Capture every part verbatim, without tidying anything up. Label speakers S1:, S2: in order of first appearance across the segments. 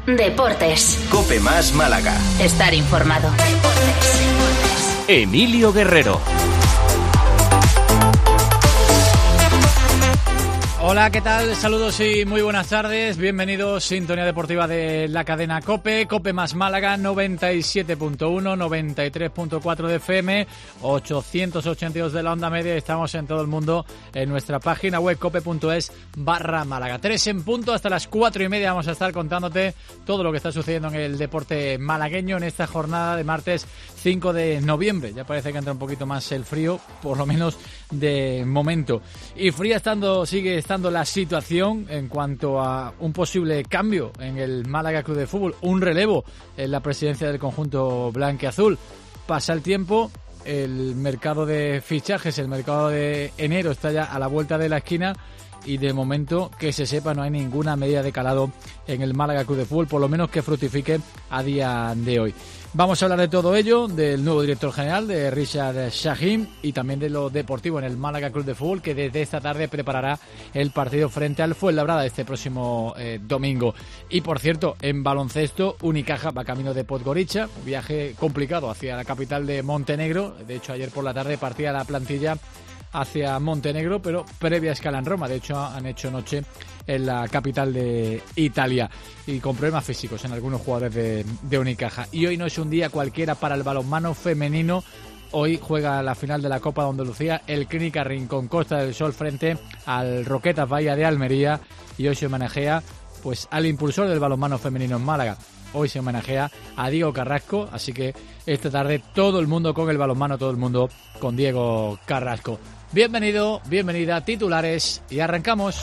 S1: Deportes.
S2: COPE más Málaga.
S1: Estar informado. Deportes.
S2: Emilio Guerrero.
S3: Hola, ¿qué tal? Saludos y muy buenas tardes. Bienvenidos, sintonía deportiva de la cadena COPE. COPE más Málaga, noventa y siete punto uno, noventa y tres punto cuatro de F M, ochocientos ochenta y dos de la onda media. Estamos en todo el mundo en nuestra página web cope.es barra Málaga. Tres en punto, hasta las cuatro y media vamos a estar contándote todo lo que está sucediendo en el deporte malagueño en esta jornada de martes cinco de noviembre. Ya parece que entra un poquito más el frío, por lo menos de momento. Y fría estando, sigue estando la situación en cuanto a un posible cambio en el Málaga Club de Fútbol, un relevo en la presidencia del conjunto blanquiazul. Pasa el tiempo, el mercado de fichajes, el mercado de enero está ya a la vuelta de la esquina y de momento, que se sepa, no hay ninguna medida de calado en el Málaga Club de Fútbol, por lo menos que fructifique a día de hoy. Vamos a hablar de todo ello, del nuevo director general, de Richard Shahin, y también de lo deportivo en el Málaga Club de Fútbol, que desde esta tarde preparará el partido frente al Fuenlabrada este próximo eh, domingo. Y por cierto, en baloncesto, Unicaja va camino de Podgorica, viaje complicado hacia la capital de Montenegro. De hecho, ayer por la tarde partía la plantilla hacia Montenegro, pero previa escala en Roma. De hecho, han hecho noche en la capital de Italia y con problemas físicos en algunos jugadores de, de Unicaja. Y hoy no es un día cualquiera para el balonmano femenino. Hoy juega la final de la Copa de Andalucía el Clínica Rincón Costa del Sol frente al Roquetas Bahía de Almería, y hoy se homenajea pues al impulsor del balonmano femenino en Málaga. Hoy se homenajea a Diego Carrasco, así que esta tarde todo el mundo con el balonmano, todo el mundo con Diego Carrasco. Bienvenido, bienvenida, titulares, y arrancamos.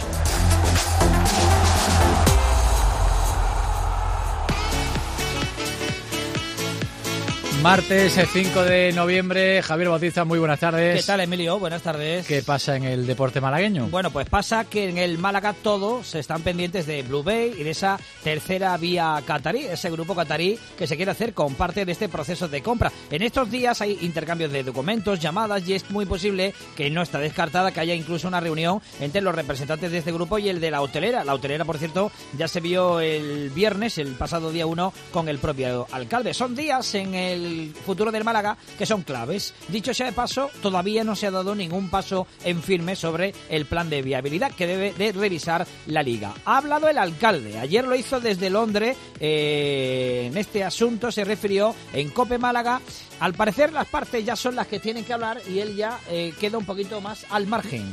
S3: Martes cinco de noviembre, Javier Bautista, muy buenas tardes.
S4: ¿Qué tal, Emilio? Buenas tardes.
S3: ¿Qué pasa en el deporte malagueño?
S4: Bueno, pues pasa que en el Málaga todos están pendientes de Blue Bay y de esa tercera vía catarí, ese grupo catarí que se quiere hacer con parte de este proceso de compra. En estos días hay intercambios de documentos, llamadas, y es muy posible que no está descartada que haya incluso una reunión entre los representantes de este grupo y el de la hotelera. La hotelera, por cierto, ya se vio el viernes, el pasado día uno, con el propio alcalde. Son días en el futuro del Málaga que son claves. Dicho sea de paso, todavía no se ha dado ningún paso en firme sobre el plan de viabilidad que debe de revisar la Liga. Ha hablado el alcalde, ayer lo hizo desde Londres, eh, en este asunto se refirió en COPE Málaga. Al parecer las partes ya son las que tienen que hablar y él ya eh, queda un poquito más al margen.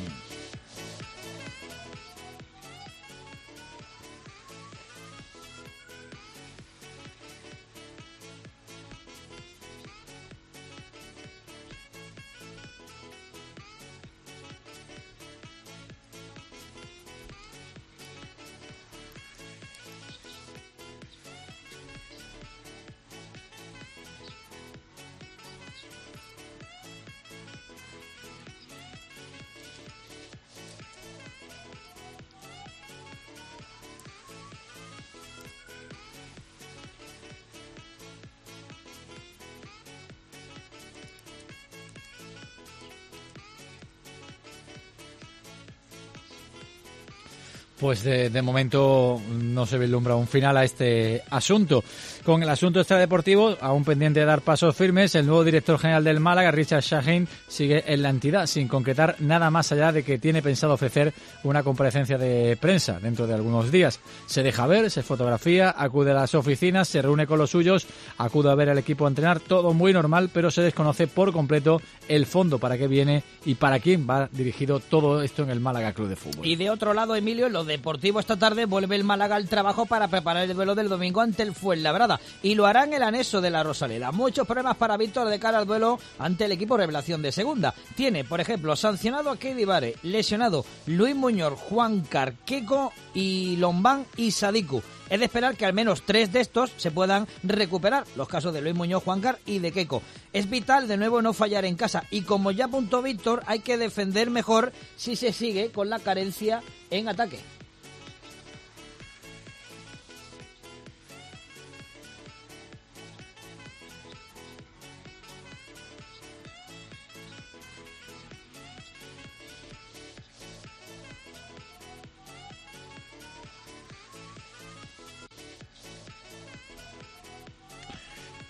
S3: Pues de, de momento no se vislumbra un final a este asunto. Con el asunto extradeportivo, aún pendiente de dar pasos firmes, el nuevo director general del Málaga, Richard Shahin, sigue en la entidad sin concretar nada más allá de que tiene pensado ofrecer una comparecencia de prensa dentro de algunos días. Se deja ver, se fotografía, acude a las oficinas, se reúne con los suyos, acude a ver al equipo a entrenar, todo muy normal, pero se desconoce por completo el fondo, para qué viene y para quién va dirigido todo esto en el Málaga Club de Fútbol.
S4: Y de otro lado, Emilio, lo deportivo, esta tarde vuelve el Málaga al trabajo para preparar el duelo del domingo ante el Fuenlabrada, y lo hará en el anexo de la Rosaleda. Muchos problemas para Víctor de cara al duelo ante el equipo revelación de segunda. Tiene, por ejemplo, sancionado a Keidi Vare, lesionado Luis Muñoz, Juan Carqueco y Lombán y Sadiku. Es de esperar que al menos tres de estos se puedan recuperar, los casos de Luis Muñoz, Juancar y de Keco. Es vital de nuevo no fallar en casa, y como ya apuntó Víctor, hay que defender mejor si se sigue con la carencia en ataque.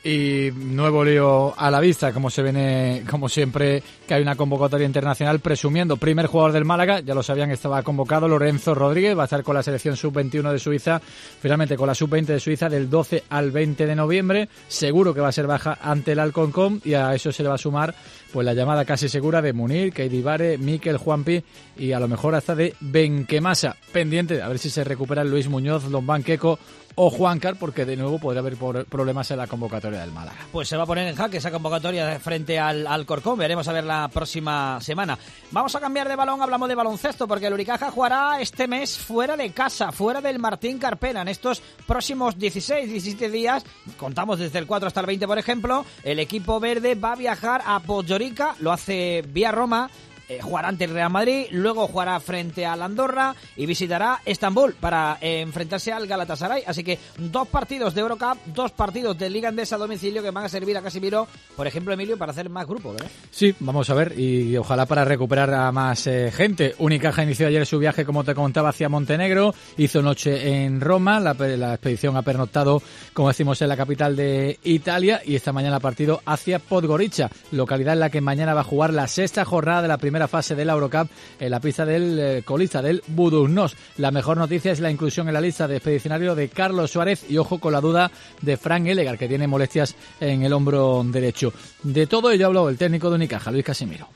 S3: Y nuevo lío a la vista, como se viene, como siempre, que hay una convocatoria internacional presumiendo. Primer jugador del Málaga, ya lo sabían, estaba convocado, Lorenzo Rodríguez, va a estar con la selección sub veintiuno de Suiza, finalmente con la sub veinte de Suiza del doce al veinte de noviembre. Seguro que va a ser baja ante el Alcorcón y a eso se le va a sumar pues la llamada casi segura de Munir, Keidi Bare, Mikel, Juanpi y a lo mejor hasta de Benquemasa. Pendiente a ver si se recuperan Luis Muñoz, Lombán Queco o Juancar, porque de nuevo podría haber problemas en la convocatoria del Málaga.
S4: Pues se va a poner en jaque esa convocatoria frente al Alcorcón. Veremos a ver la próxima semana. Vamos a cambiar de balón, hablamos de baloncesto, porque el Unicaja jugará este mes fuera de casa, fuera del Martín Carpena. En estos próximos dieciséis, diecisiete días, contamos desde el cuatro hasta el veinte, por ejemplo, el equipo verde va a viajar a Podgorica, lo hace vía Roma. Eh, jugará ante el Real Madrid, luego jugará frente al Andorra y visitará Estambul para eh, enfrentarse al Galatasaray. Así que dos partidos de Eurocup, dos partidos de Liga Endesa a domicilio que van a servir a Casimiro, por ejemplo, Emilio, para hacer más grupos, ¿verdad?
S3: Sí, vamos a ver, y ojalá para recuperar a más eh, gente. Unicaja inició ayer su viaje, como te contaba, hacia Montenegro, hizo noche en Roma, la, la expedición ha pernoctado, como decimos, en la capital de Italia, y esta mañana partido hacia Podgorica, localidad en la que mañana va a jugar la sexta jornada de la primera fase de la Eurocup en la pista del eh, colista del Budugnos. La mejor noticia es la inclusión en la lista de expedicionario de Carlos Suárez y ojo con la duda de Frank Elegar, que tiene molestias en el hombro derecho. De todo ello habló el técnico de Unicaja, Luis Casimiro.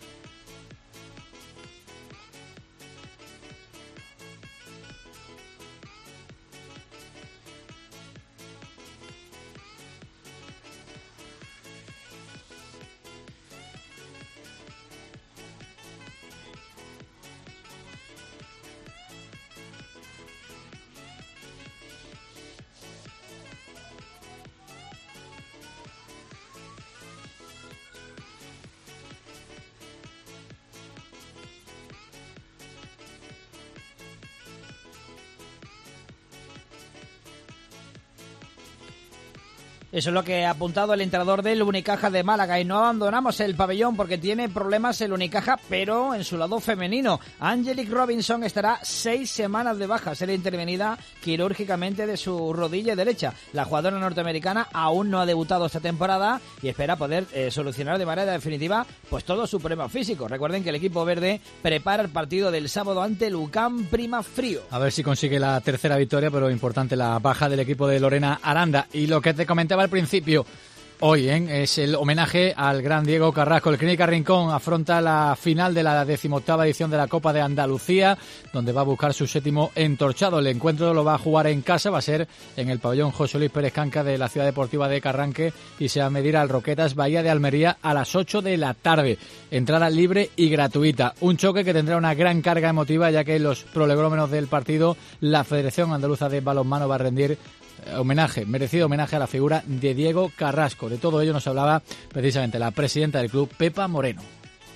S4: Eso es lo que ha apuntado el entrenador del Unicaja de Málaga. Y no abandonamos el pabellón porque tiene problemas el Unicaja, pero en su lado femenino. Angelique Robinson estará seis semanas de baja. Será intervenida quirúrgicamente de su rodilla derecha. La jugadora norteamericana aún no ha debutado esta temporada y espera poder eh, solucionar de manera definitiva pues todo su problema físico. Recuerden que el equipo verde prepara el partido del sábado ante el U C A M Primafrío.
S3: A ver si consigue la tercera victoria, pero importante la baja del equipo de Lorena Aranda. Y lo que te comentaba al principio, hoy ¿eh? es el homenaje al gran Diego Carrasco. El Clínica Rincón afronta la final de la decimoctava edición de la Copa de Andalucía, donde va a buscar su séptimo entorchado. El encuentro lo va a jugar en casa, va a ser en el pabellón José Luis Pérez Canca de la Ciudad Deportiva de Carranque y se va a medir al Roquetas Bahía de Almería a las ocho de la tarde. Entrada libre y gratuita. Un choque que tendrá una gran carga emotiva, ya que en los prolegómenos del partido la Federación Andaluza de Balonmano va a rendir homenaje, merecido homenaje a la figura de Diego Carrasco. De todo ello nos hablaba precisamente la presidenta del club, Pepa Moreno.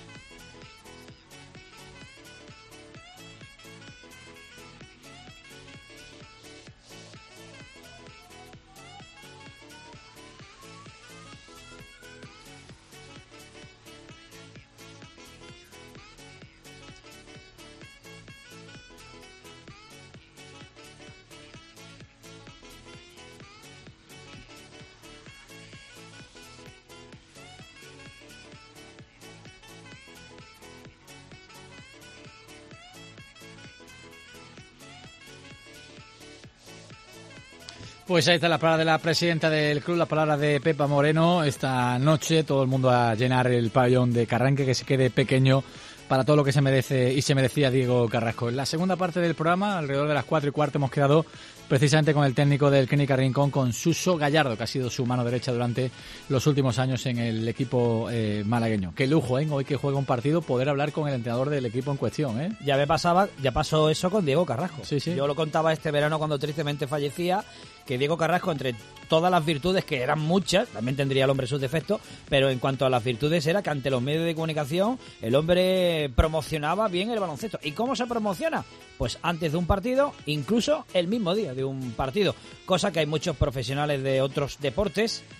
S3: Pues ahí está la palabra de la presidenta del club, la palabra de Pepa Moreno. Esta noche todo el mundo a llenar el pabellón de Carranque, que se quede pequeño para todo lo que se merece y se merecía Diego Carrasco. En la segunda parte del programa, alrededor de las cuatro y cuarto, hemos quedado precisamente con el técnico del Clínica Rincón, con Suso Gallardo, que ha sido su mano derecha durante los últimos años en el equipo eh, malagueño. Qué lujo, ¿eh? Hoy que juega un partido, poder hablar con el entrenador del equipo en cuestión, ¿eh?
S4: Ya me pasaba, ya pasó eso con Diego Carrasco.
S3: Sí, sí.
S4: Yo lo contaba este verano cuando tristemente fallecía, que Diego Carrasco, entre todas las virtudes, que eran muchas, también tendría el hombre sus defectos, pero en cuanto a las virtudes era que ante los medios de comunicación el hombre promocionaba bien el baloncesto. ¿Y cómo se promociona? Pues antes de un partido, incluso el mismo día de un partido, cosa que hay muchos profesionales de otros deportes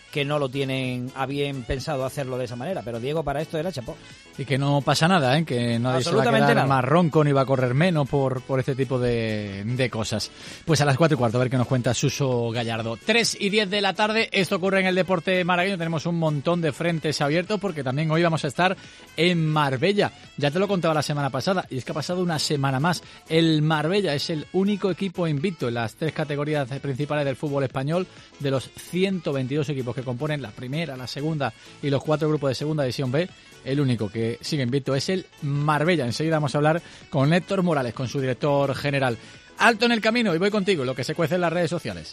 S4: que no lo tienen a bien pensado hacerlo de esa manera, pero Diego para esto era chapó.
S3: Y que no pasa nada, ¿eh? Que nadie se va a quedar nada. más ronco ni va a correr menos por, por este tipo de, de cosas. Pues a las cuatro y cuarto, a ver qué nos cuenta Suso Gallardo. tres y diez de la tarde, esto ocurre en el deporte malagueño. Tenemos un montón de frentes abiertos porque también hoy vamos a estar en Marbella. Ya te lo contaba la semana pasada y es que ha pasado una semana más. El Marbella es el único equipo invicto en las tres categorías principales del fútbol español, de los ciento veintidós equipos que componen la primera, la segunda y los cuatro grupos de segunda división B. El único que sigue invicto es el Marbella. Enseguida vamos a hablar con Héctor Morales, con su director general. Alto en el camino y voy contigo, lo que se cuece en las redes sociales.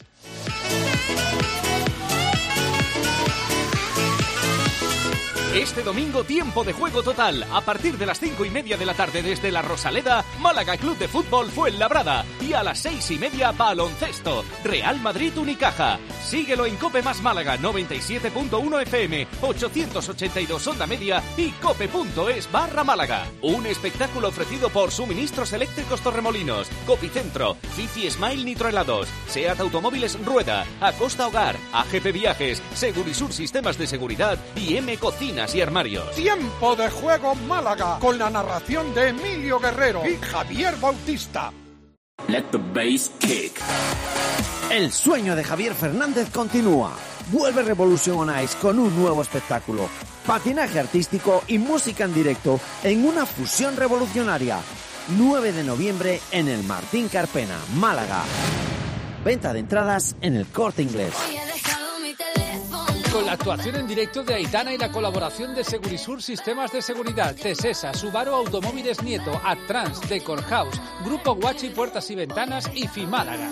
S2: Este domingo, tiempo de juego total. A partir de las cinco y media de la tarde desde la Rosaleda, Málaga Club de Fútbol Fuenlabrada. Y a las seis y media, baloncesto. Real Madrid Unicaja. Síguelo en Cope Más Málaga, noventa y siete punto uno F M, ochocientos ochenta y dos onda media y cope.es barra Málaga. Un espectáculo ofrecido por Suministros Eléctricos Torremolinos, Copicentro, Fifi Smile Nitrohelados, Seat Automóviles Rueda, Acosta Hogar, A G P Viajes, Segurisur Sistemas de Seguridad y M Cocinas y Armarios.
S5: Tiempo de juego Málaga, con la narración de Emilio Guerrero y Javier Bautista.
S6: Let the bass kick.
S7: El sueño de Javier Fernández continúa. Vuelve Revolution on Ice con un nuevo espectáculo. Patinaje artístico y música en directo en una fusión revolucionaria. nueve de noviembre en el Martín Carpena, Málaga. Venta de entradas en el Corte Inglés.
S8: Con la actuación en directo de Aitana y la colaboración de Segurisur Sistemas de Seguridad, Tesesa, Subaru Automóviles Nieto, Adtrans, Decor House, Grupo Guachi Puertas y Ventanas y Fimálaga.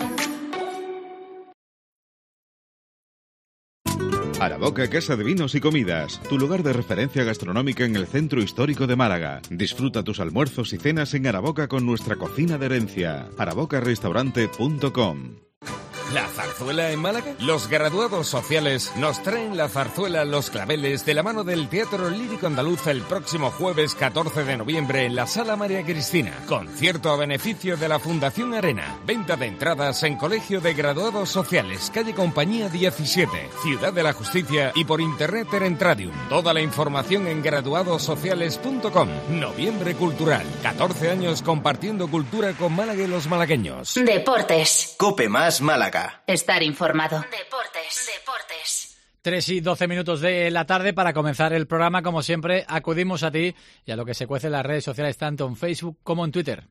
S9: Araboca Casa de Vinos y Comidas, tu lugar de referencia gastronómica en el centro histórico de Málaga. Disfruta tus almuerzos y cenas en Araboca con nuestra cocina de herencia. araboca restaurante punto com.
S10: ¿La zarzuela en Málaga? Los graduados sociales nos traen la zarzuela Los Claveles de la mano del Teatro Lírico Andaluz el próximo jueves catorce de noviembre en la Sala María Cristina. Concierto a beneficio de la Fundación Arena. Venta de entradas en Colegio de Graduados Sociales, calle Compañía diecisiete, Ciudad de la Justicia y por internet Erentradium. Toda la información en graduados sociales punto com. Noviembre Cultural. catorce años compartiendo cultura con Málaga y los malagueños.
S1: Deportes.
S2: Cope Más Málaga.
S1: Estar informado. Deportes. Deportes.
S3: tres y doce minutos de la tarde para comenzar el programa. Como siempre, acudimos a ti y a lo que se cuece en las redes sociales, tanto en Facebook como en Twitter.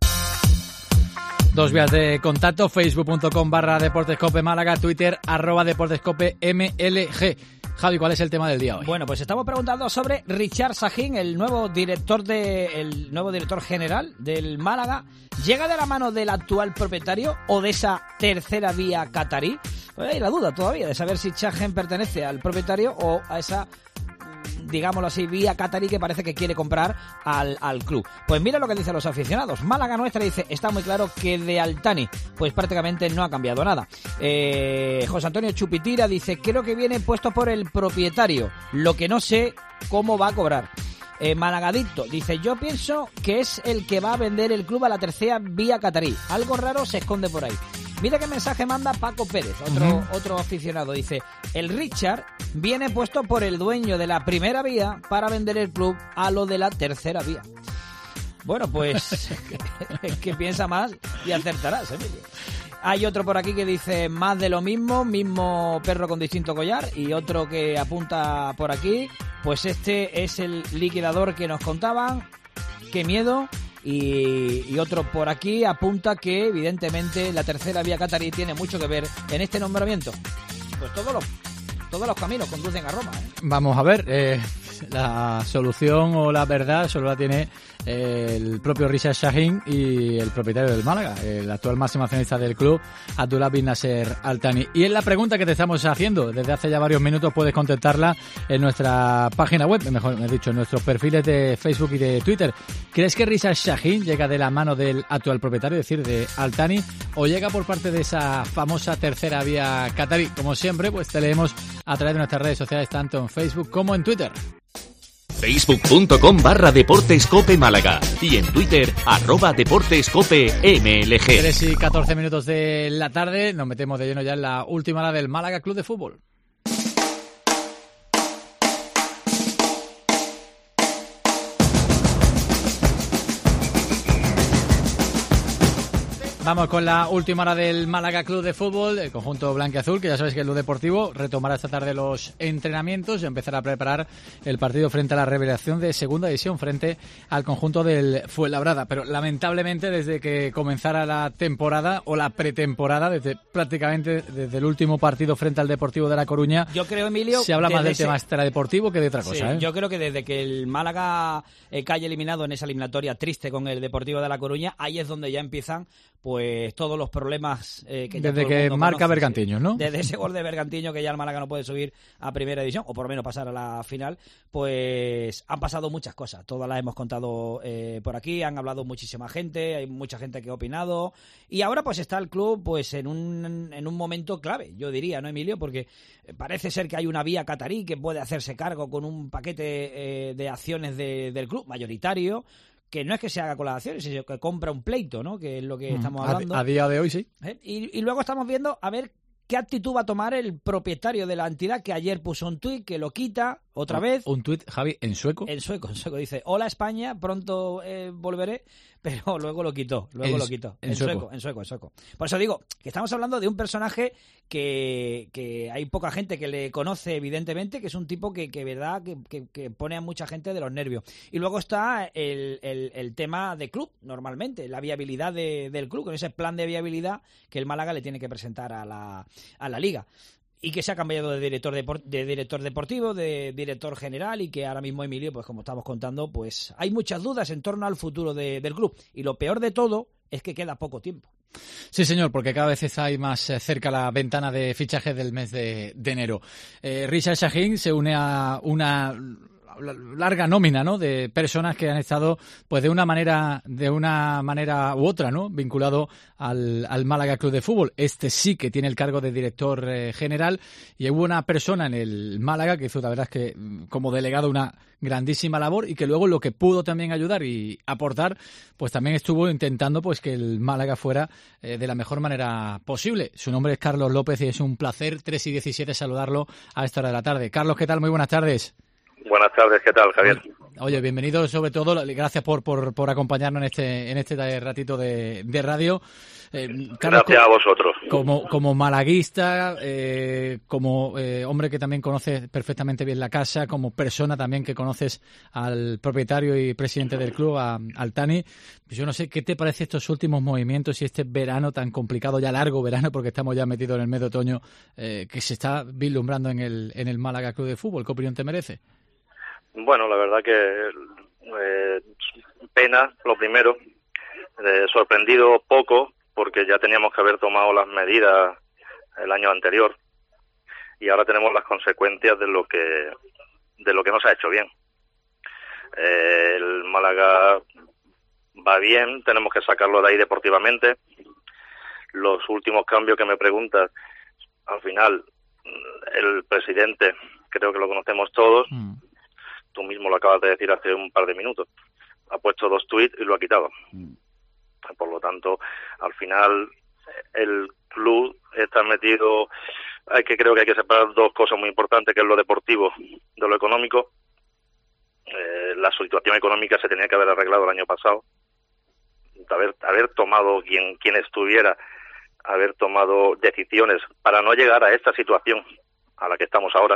S3: Dos vías de contacto, facebook punto com barra Deportescope Málaga, Twitter, arroba Deportescope M L G. Javi, ¿cuál es el tema del día hoy?
S4: Bueno, pues estamos preguntando sobre Richard Sahin, el nuevo director de, el nuevo director general del Málaga. ¿Llega de la mano del actual propietario o de esa tercera vía catarí? Pues hay la duda todavía de saber si Sahin pertenece al propietario o a esa, digámoslo así, vía catarí que parece que quiere comprar al, al club. Pues mira lo que dicen los aficionados. Málaga Nuestra dice, está muy claro que de Altani pues prácticamente no ha cambiado nada. Eh, José Antonio Chupitira dice, creo que viene puesto por el propietario, lo que no sé cómo va a cobrar. Eh, Malagadicto dice, yo pienso que es el que va a vender el club a la tercera vía catarí. Algo raro se esconde por ahí. Mira qué mensaje manda Paco Pérez, otro, uh-huh. otro aficionado. Dice, el Richard viene puesto por el dueño de la primera vía para vender el club a lo de la tercera vía. Bueno, pues que piensa más y acertarás, Emilio. Hay otro por aquí que dice más de lo mismo, mismo perro con distinto collar, y otro que apunta por aquí, pues este es el liquidador que nos contaban, qué miedo. Y, y otro por aquí apunta que evidentemente la tercera vía catarí tiene mucho que ver en este nombramiento. Pues todos los todos los caminos conducen a Roma, ¿eh?
S3: Vamos a ver, eh, la solución o la verdad solo la tiene el propio Richard Sahin y el propietario del Málaga, el actual máximo accionista del club, Abdullah bin Nasser Al Thani. Y es la pregunta que te estamos haciendo desde hace ya varios minutos. Puedes contestarla en nuestra página web, mejor me he dicho, en nuestros perfiles de Facebook y de Twitter. ¿Crees que Richard Sahin llega de la mano del actual propietario, es decir, de Al Thani, o llega por parte de esa famosa tercera vía catarí? Como siempre, pues te leemos a través de nuestras redes sociales, tanto en Facebook como en Twitter.
S2: facebook punto com barra Deportescope Málaga y en Twitter, arroba Deportescope M L G.
S3: tres y catorce minutos de la tarde, nos metemos de lleno ya en la última hora del Málaga Club de Fútbol. Vamos con la última hora del Málaga Club de Fútbol, el conjunto blanquiazul, que ya sabéis que el Club Deportivo retomará esta tarde los entrenamientos y empezará a preparar el partido frente a la Revelación de Segunda División, frente al conjunto del Fuenlabrada. Pero lamentablemente desde que comenzara la temporada o la pretemporada, desde prácticamente desde el último partido frente al Deportivo de La Coruña,
S4: yo creo, Emilio,
S3: se habla más del
S4: ese...
S3: tema extradeportivo que de otra cosa.
S4: Sí,
S3: ¿eh?
S4: Yo creo que desde que el Málaga eh, cae eliminado en esa eliminatoria triste con el Deportivo de La Coruña, ahí es donde ya empiezan pues todos los problemas eh, que ya
S3: desde
S4: todo el
S3: que
S4: mundo
S3: marca
S4: conoce,
S3: Bergantiños,
S4: sí.
S3: ¿no?
S4: Desde ese gol de Bergantiños que ya el Málaga no puede subir a primera división o por lo menos pasar a la final, pues han pasado muchas cosas, todas las hemos contado eh, por aquí, han hablado muchísima gente, hay mucha gente que ha opinado y ahora pues está el club pues en un en un momento clave, yo diría, ¿no, Emilio? Porque parece ser que hay una vía catarí que puede hacerse cargo con un paquete eh, de acciones de, del club mayoritario, que no es que se haga con las acciones, sino que compra un pleito, ¿no? Que es lo que estamos hablando.
S3: A, a día de hoy, sí.
S4: ¿Eh? Y, y luego estamos viendo a ver qué actitud va a tomar el propietario de la entidad, que ayer puso un tuit que lo quita otra
S3: un,
S4: vez.
S3: Un tuit, Javi, en sueco.
S4: En sueco, en sueco. Dice, hola España, pronto eh, volveré, pero luego lo quitó, luego
S3: en,
S4: lo quitó.
S3: En,
S4: en
S3: sueco.
S4: sueco, en sueco, en sueco. Por eso digo que estamos hablando de un personaje que, que hay poca gente que le conoce, evidentemente, que es un tipo que, que verdad, que, que, que pone a mucha gente de los nervios. Y luego está el, el, el tema de club, normalmente, la viabilidad de, del club, con ese plan de viabilidad que el Málaga le tiene que presentar a la, a la Liga. Y que se ha cambiado de director depor- de director deportivo, de director general, y que ahora mismo, Emilio, pues como estamos contando, pues hay muchas dudas en torno al futuro de, del club. Y lo peor de todo es que queda poco tiempo.
S3: Sí, señor, porque cada vez está ahí más cerca la ventana de fichajes del mes de, de enero. Eh, Richard Shahin se une a una larga nómina, ¿no?, de personas que han estado pues de una manera de una manera u otra, ¿no?, vinculado al, al Málaga Club de Fútbol. Este sí que tiene el cargo de director eh, general, y hubo una persona en el Málaga que hizo, la verdad es que como delegado, una grandísima labor, y que luego lo que pudo también ayudar y aportar, pues también estuvo intentando pues que el Málaga fuera eh, de la mejor manera posible. Su nombre es Carlos López y es un placer, tres y diecisiete, saludarlo a esta hora de la tarde. Carlos, ¿qué tal? Muy buenas tardes.
S11: Buenas tardes, ¿qué tal, Javier?
S3: Oye, bienvenido, sobre todo, gracias por por, por acompañarnos en este en este ratito de, de radio. Eh, Carlos,
S11: gracias a vosotros.
S3: Como, como malaguista, eh, como eh, hombre que también conoce perfectamente bien la casa, como persona también que conoces al propietario y presidente del club, a, al Tani, pues yo no sé, ¿qué te parece estos últimos movimientos y este verano tan complicado, ya largo verano, porque estamos ya metidos en el mes de otoño, eh, que se está vislumbrando en el, en el Málaga Club de Fútbol? ¿Qué opinión te merece?
S11: Bueno, la verdad que eh, pena, lo primero, eh, sorprendido poco, porque ya teníamos que haber tomado las medidas el año anterior y ahora tenemos las consecuencias de lo que de lo que no se ha hecho bien. Eh, el Málaga va bien, tenemos que sacarlo de ahí deportivamente. Los últimos cambios que me preguntas, al final, el presidente, creo que lo conocemos todos, mm. Tú mismo lo acabas de decir hace un par de minutos. Ha puesto dos tuits y lo ha quitado. Mm. Por lo tanto, al final, el club está metido... Hay que creo que hay que separar dos cosas muy importantes, que es lo deportivo de lo económico. Eh, la situación económica se tenía que haber arreglado el año pasado. Haber, haber tomado quien, quien estuviera, haber tomado decisiones para no llegar a esta situación a la que estamos ahora,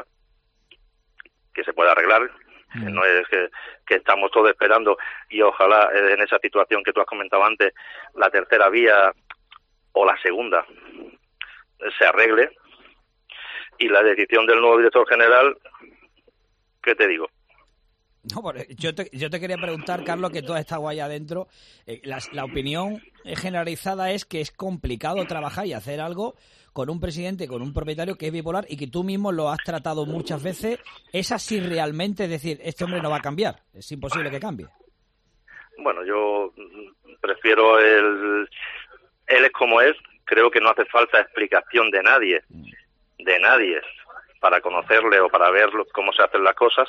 S11: que se puede arreglar. Mm. No es que, que estamos todos esperando y ojalá en esa situación que tú has comentado antes, la tercera vía o la segunda se arregle. Y la decisión del nuevo director general, ¿qué te digo?
S4: No, yo te, yo te quería preguntar, Carlos, que tú has estado ahí adentro. Eh, la, la opinión generalizada es que es complicado trabajar y hacer algo con un presidente, con un propietario que es bipolar y que tú mismo lo has tratado muchas veces. ¿Es así realmente? Es decir, este hombre no va a cambiar, es imposible que cambie.
S11: Bueno, yo prefiero el... Él es como es, creo que no hace falta explicación de nadie, de nadie, para conocerle o para ver cómo se hacen las cosas.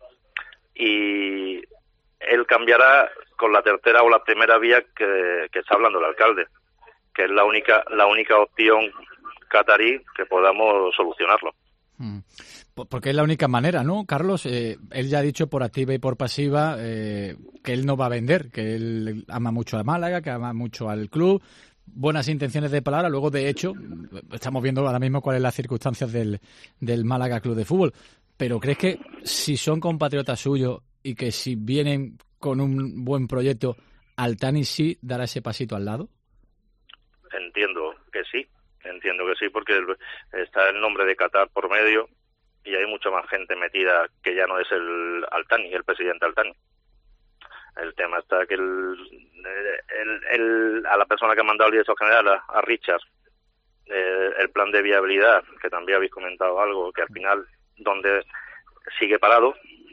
S11: Y él cambiará con la tercera o la primera vía que, que está hablando el alcalde, que es la única la única opción catarí que podamos solucionarlo.
S3: Mm. Porque es la única manera, ¿no, Carlos? Eh, él ya ha dicho por activa y por pasiva eh, que él no va a vender, que él ama mucho a Málaga, que ama mucho al club, buenas intenciones de palabra, luego de hecho estamos viendo ahora mismo cuáles son las circunstancias del, del Málaga Club de Fútbol. Pero ¿crees que si son compatriotas suyos y que si vienen con un buen proyecto, Altani sí dará ese pasito al lado?
S11: Entiendo que sí, entiendo que sí, porque el, está el nombre de Qatar por medio y hay mucha más gente metida que ya no es el Altani, el presidente Altani. El tema está que el, el, el, a la persona que ha mandado el director general, a, a Richard, eh, el plan de viabilidad, que también habéis comentado algo, que al final donde sigue parado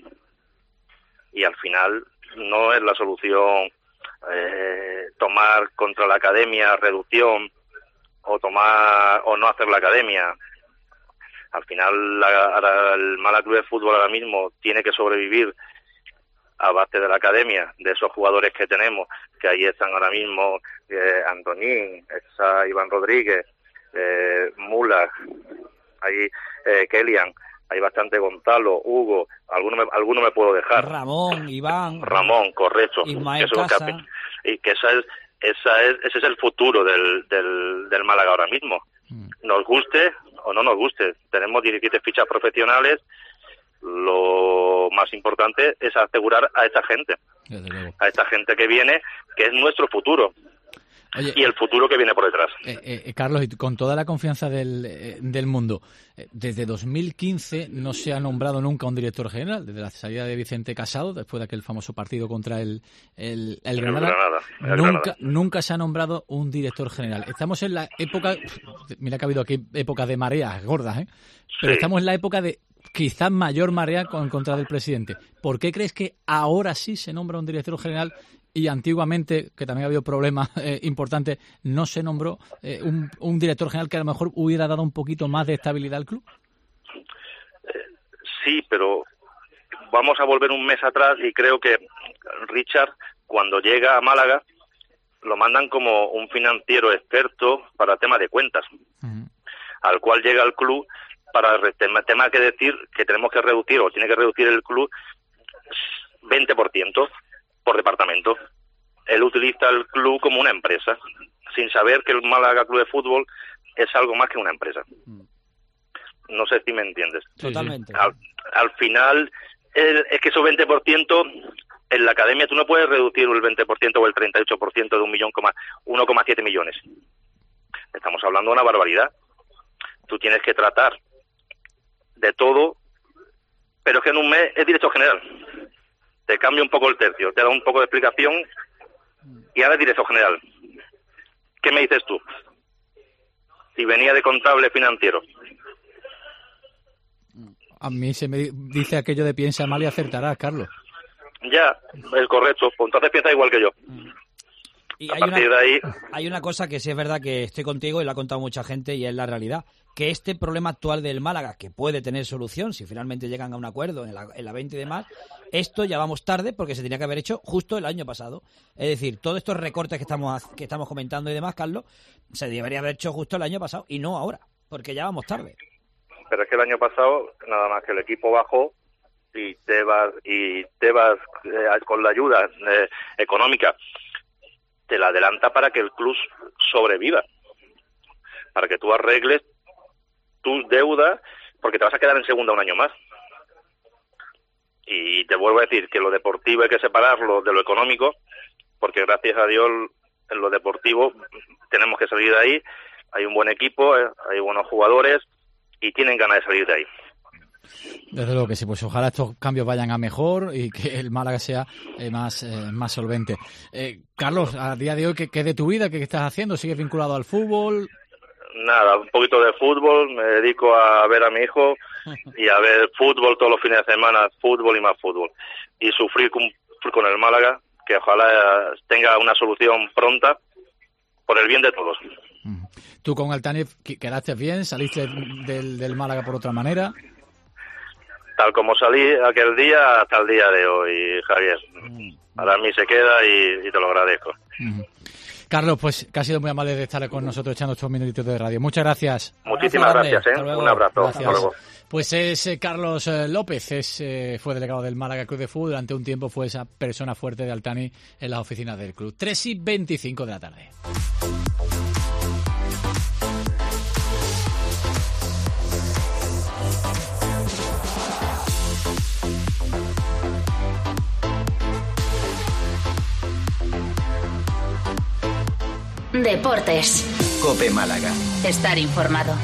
S11: y al final no es la solución eh, tomar contra la academia reducción o tomar o no hacer la academia. Al final la, la, el Málaga Club de Fútbol ahora mismo tiene que sobrevivir a base de la academia, de esos jugadores que tenemos, que ahí están ahora mismo eh, Antonín, está Iván Rodríguez, eh, Mula, ahí eh, Kelian, hay bastante Gonzalo, Hugo, alguno me, alguno me puedo dejar.
S4: Ramón, Iván.
S11: Ramón, correcto.
S4: Ismael
S11: Eso
S4: Casa.
S11: Que, y que esa es, esa es, ese es el futuro del, del, del Málaga ahora mismo. Mm. Nos guste o no nos guste, tenemos diecisiete fichas profesionales. Lo más importante es asegurar a esta gente, a esta gente que viene, que es nuestro futuro. Oye, y el futuro que viene por detrás.
S3: Eh, eh, Carlos, y con toda la confianza del, eh, del mundo, eh, desde dos mil quince no se ha nombrado nunca un director general, desde la salida de Vicente Casado, después de aquel famoso partido contra el, el, el, el Granada,
S11: Granada el
S3: nunca,
S11: Granada.
S3: nunca se ha nombrado un director general. Estamos en la época, mira que ha habido aquí épocas de mareas gordas, ¿eh? pero sí. Estamos en la época de quizás mayor marea con, en contra del presidente. ¿Por qué crees que ahora sí se nombra un director general y antiguamente, que también ha habido problemas eh, importantes, no se nombró eh, un, un director general que a lo mejor hubiera dado un poquito más de estabilidad al club?
S11: Eh, sí, pero vamos a volver un mes atrás y creo que Richard, cuando llega a Málaga, lo mandan como un financiero experto para tema de cuentas, uh-huh. al cual llega al club para el tema, tema que decir que tenemos que reducir o tiene que reducir el club veinte por ciento por departamento. Él utiliza el club como una empresa, sin saber que el Málaga Club de Fútbol es algo más que una empresa. No sé si me entiendes.
S4: Totalmente.
S11: Al, al final, el, es que esos veinte por ciento, en la academia tú no puedes reducir el veinte por ciento o el treinta y ocho por ciento de un millón, uno coma siete millones. Estamos hablando de una barbaridad. Tú tienes que tratar de todo, pero es que en un mes es director general. Te cambia un poco el tercio, te da un poco de explicación y ahora es director general. ¿Qué me dices tú? Si venía de contable financiero.
S3: A mí se me dice aquello de piensa mal y acertarás, Carlos.
S11: Ya, es correcto. Pues entonces piensa igual que yo.
S4: Y
S11: a
S4: hay
S11: partir
S4: una,
S11: de ahí...
S4: hay una cosa que sí es verdad que estoy contigo y lo ha contado mucha gente y es la realidad. Que este problema actual del Málaga, que puede tener solución si finalmente llegan a un acuerdo en la, en la veinte de más, esto ya vamos tarde porque se tenía que haber hecho justo el año pasado. Es decir, todos estos recortes que estamos que estamos comentando y demás, Carlos, se debería haber hecho justo el año pasado y no ahora, porque ya vamos tarde.
S11: Pero es que el año pasado, nada más que el equipo bajó y Tebas, y Tebas eh, con la ayuda eh, económica te la adelanta para que el club sobreviva, para que tú arregles tus deudas, porque te vas a quedar en segunda un año más. Y te vuelvo a decir que lo deportivo hay que separarlo de lo económico, porque gracias a Dios en lo deportivo tenemos que salir de ahí. Hay un buen equipo, hay buenos jugadores y tienen ganas de salir de ahí.
S3: Desde luego que sí, pues ojalá estos cambios vayan a mejor y que el Málaga sea eh, más eh, más solvente. Eh, Carlos, a día de hoy, ¿qué, qué de tu vida? ¿Qué, qué estás haciendo? ¿Sigues vinculado al fútbol?
S11: Nada, un poquito de fútbol, me dedico a ver a mi hijo y a ver fútbol todos los fines de semana, fútbol y más fútbol. Y sufrir con, con el Málaga, que ojalá tenga una solución pronta por el bien de todos.
S3: ¿Tú con Altani quedaste bien? ¿Saliste del, del Málaga por otra manera?
S11: Tal como salí aquel día hasta el día de hoy, Javier. Para mí se queda y, y te lo agradezco.
S3: Uh-huh. Carlos, pues que ha sido muy amable de estar con nosotros echando estos minutitos de radio. Muchas gracias.
S11: Muchísimas gracias, ¿eh? Un abrazo.
S3: Hasta luego. Pues es eh, Carlos eh, López, es, eh, fue delegado del Málaga Club de Fútbol. Durante un tiempo fue esa persona fuerte de Altani en las oficinas del club. tres y veinticinco de la tarde.
S1: Deportes.
S12: COPE Málaga.
S1: Estar informado.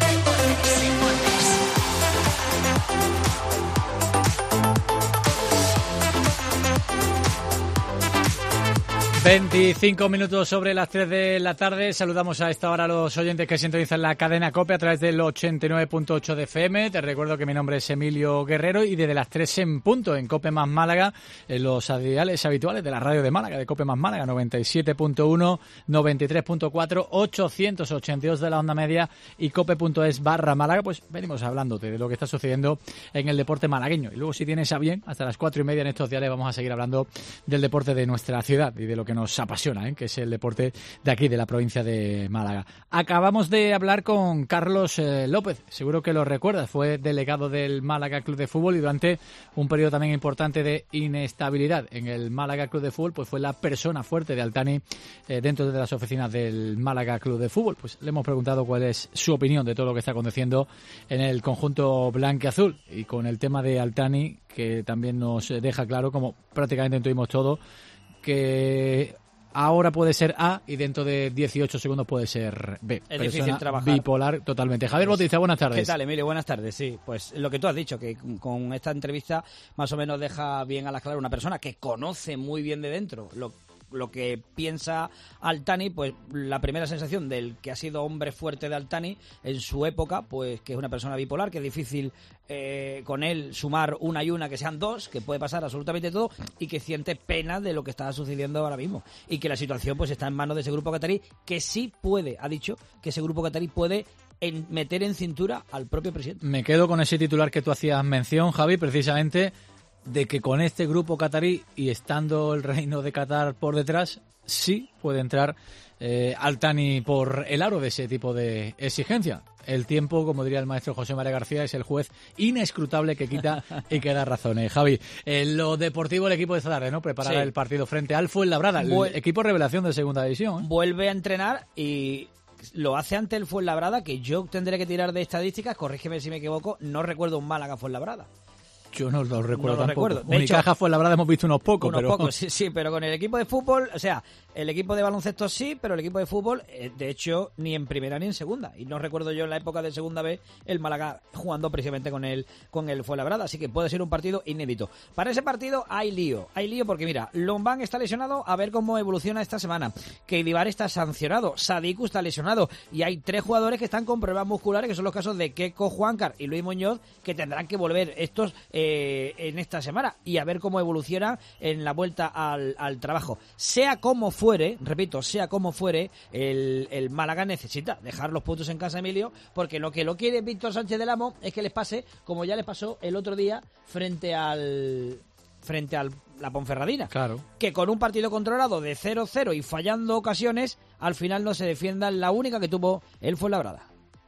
S3: veinticinco minutos sobre las tres de la tarde. Saludamos a esta hora a los oyentes que sintonizan la cadena COPE a través del ochenta y nueve punto ocho de F M. Te recuerdo que mi nombre es Emilio Guerrero y desde las tres en punto en COPE más Málaga, en los adiales habituales de la radio de Málaga, de COPE más Málaga, noventa y siete punto uno, noventa y tres punto cuatro, ochocientos ochenta y dos de la onda media y cope.es barra Málaga, pues venimos hablándote de lo que está sucediendo en el deporte malagueño. Y luego, si tienes a bien, hasta las cuatro y media en estos días vamos a seguir hablando del deporte de nuestra ciudad y de lo que nos apasiona, ¿eh? que es el deporte de aquí, de la provincia de Málaga. Acabamos de hablar con Carlos eh, López, seguro que lo recuerdas, fue delegado del Málaga Club de Fútbol y durante un periodo también importante de inestabilidad en el Málaga Club de Fútbol, pues fue la persona fuerte de Altani eh, dentro de las oficinas del Málaga Club de Fútbol. Pues le hemos preguntado cuál es su opinión de todo lo que está aconteciendo en el conjunto blanquiazul y con el tema de Altani, que también nos deja claro, como prácticamente intuimos todo, que ahora puede ser A y dentro de dieciocho segundos puede ser B.
S4: Es
S3: Persona
S4: difícil trabajar.
S3: Bipolar totalmente. Javier Bautista, buenas tardes.
S4: ¿Qué tal, Emilio? Buenas tardes, sí. Pues lo que tú has dicho, que con esta entrevista más o menos deja bien a la clara una persona que conoce muy bien de dentro lo lo que piensa Altani, pues la primera sensación del que ha sido hombre fuerte de Altani en su época, pues que es una persona bipolar, que es difícil eh, con él sumar una y una que sean dos, que puede pasar absolutamente todo y que siente pena de lo que está sucediendo ahora mismo y que la situación pues está en manos de ese grupo catarí que sí puede, ha dicho que ese grupo catarí puede en meter en cintura al propio presidente.
S3: Me quedo con ese titular que tú hacías mención, Javi, precisamente de que con este grupo catarí y estando el reino de Qatar por detrás, sí puede entrar eh, Altani por el aro de ese tipo de exigencia. El tiempo, como diría el maestro José María García, es el juez inescrutable que quita y que da razones. Javi, en lo deportivo, el equipo de esta tarde, ¿no? Preparar sí. el partido frente al Fuenlabrada, el Vuel- equipo revelación de segunda división. ¿eh?
S4: Vuelve a entrenar y lo hace ante el Fuenlabrada, que yo tendré que tirar de estadísticas, corrígeme si me equivoco, no recuerdo un Málaga Fuenlabrada.
S3: Yo no lo recuerdo
S4: no lo
S3: tampoco.
S4: Recuerdo. De
S3: Unicaja
S4: hecho,
S3: fue la verdad, hemos visto unos pocos.
S4: Unos
S3: pero...
S4: pocos, sí, sí, pero con el equipo de fútbol, o sea, el equipo de baloncesto sí, pero el equipo de fútbol, eh, de hecho, ni en primera ni en segunda. Y no recuerdo yo en la época de segunda B el Málaga jugando precisamente con el, con el Fuenlabrada, así que puede ser un partido inédito. Para ese partido hay lío, hay lío porque mira, Lombán está lesionado, a ver cómo evoluciona esta semana. Keidibar está sancionado, Sadiku está lesionado y hay tres jugadores que están con problemas musculares, que son los casos de Keko, Juancar y Luis Muñoz, que tendrán que volver estos eh, en esta semana y a ver cómo evoluciona en la vuelta al, al trabajo. Sea como fuere, repito, sea como fuere, el, el Málaga necesita dejar los puntos en casa, Emilio, porque lo que lo quiere Víctor Sánchez del Amo es que les pase como ya les pasó el otro día frente al frente al la Ponferradina,
S3: claro,
S4: que con un partido controlado de cero cero y fallando ocasiones, al final no se defienda la única que tuvo el Fuenlabrada.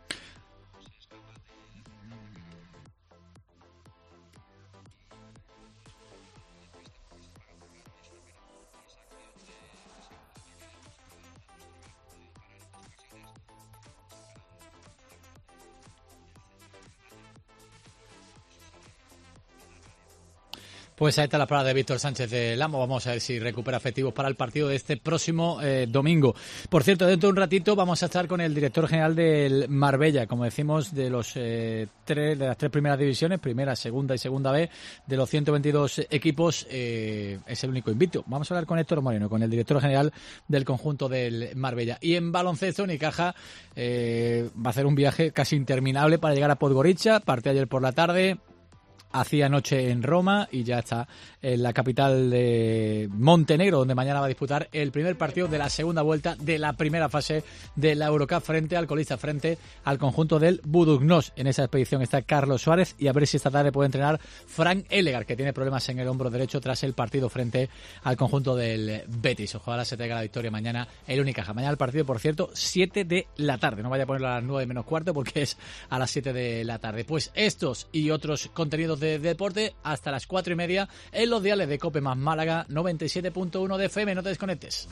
S3: Pues ahí está la parada de Víctor Sánchez del Amo. Vamos a ver si recupera efectivos para el partido de este próximo eh, domingo. Por cierto, dentro de un ratito vamos a estar con el director general del Marbella, como decimos, de los eh, tres, de las tres primeras divisiones, primera, segunda y segunda B, de los ciento veintidós equipos, eh, es el único invicto. Vamos a hablar con Héctor Moreno, con el director general del conjunto del Marbella. Y en baloncesto, Unicaja eh, va a hacer un viaje casi interminable para llegar a Podgorica. Partió ayer por la tarde. Hacía noche en Roma y ya está en la capital de Montenegro, donde mañana va a disputar el primer partido de la segunda vuelta de la primera fase de la Eurocup frente al colista, frente al conjunto del Budugnos. En esa expedición está Carlos Suárez y a ver si esta tarde puede entrenar Frank Elegar, que tiene problemas en el hombro derecho tras el partido frente al conjunto del Betis. Ojalá se traiga la victoria mañana el Unicaja. Mañana el partido, por cierto, siete de la tarde. No vaya a ponerlo a las nueve menos cuarto porque es a las siete de la tarde. Pues estos y otros contenidos de deporte hasta las cuatro y media en los diales de COPE más Málaga noventa y siete punto uno de F M. No te desconectes.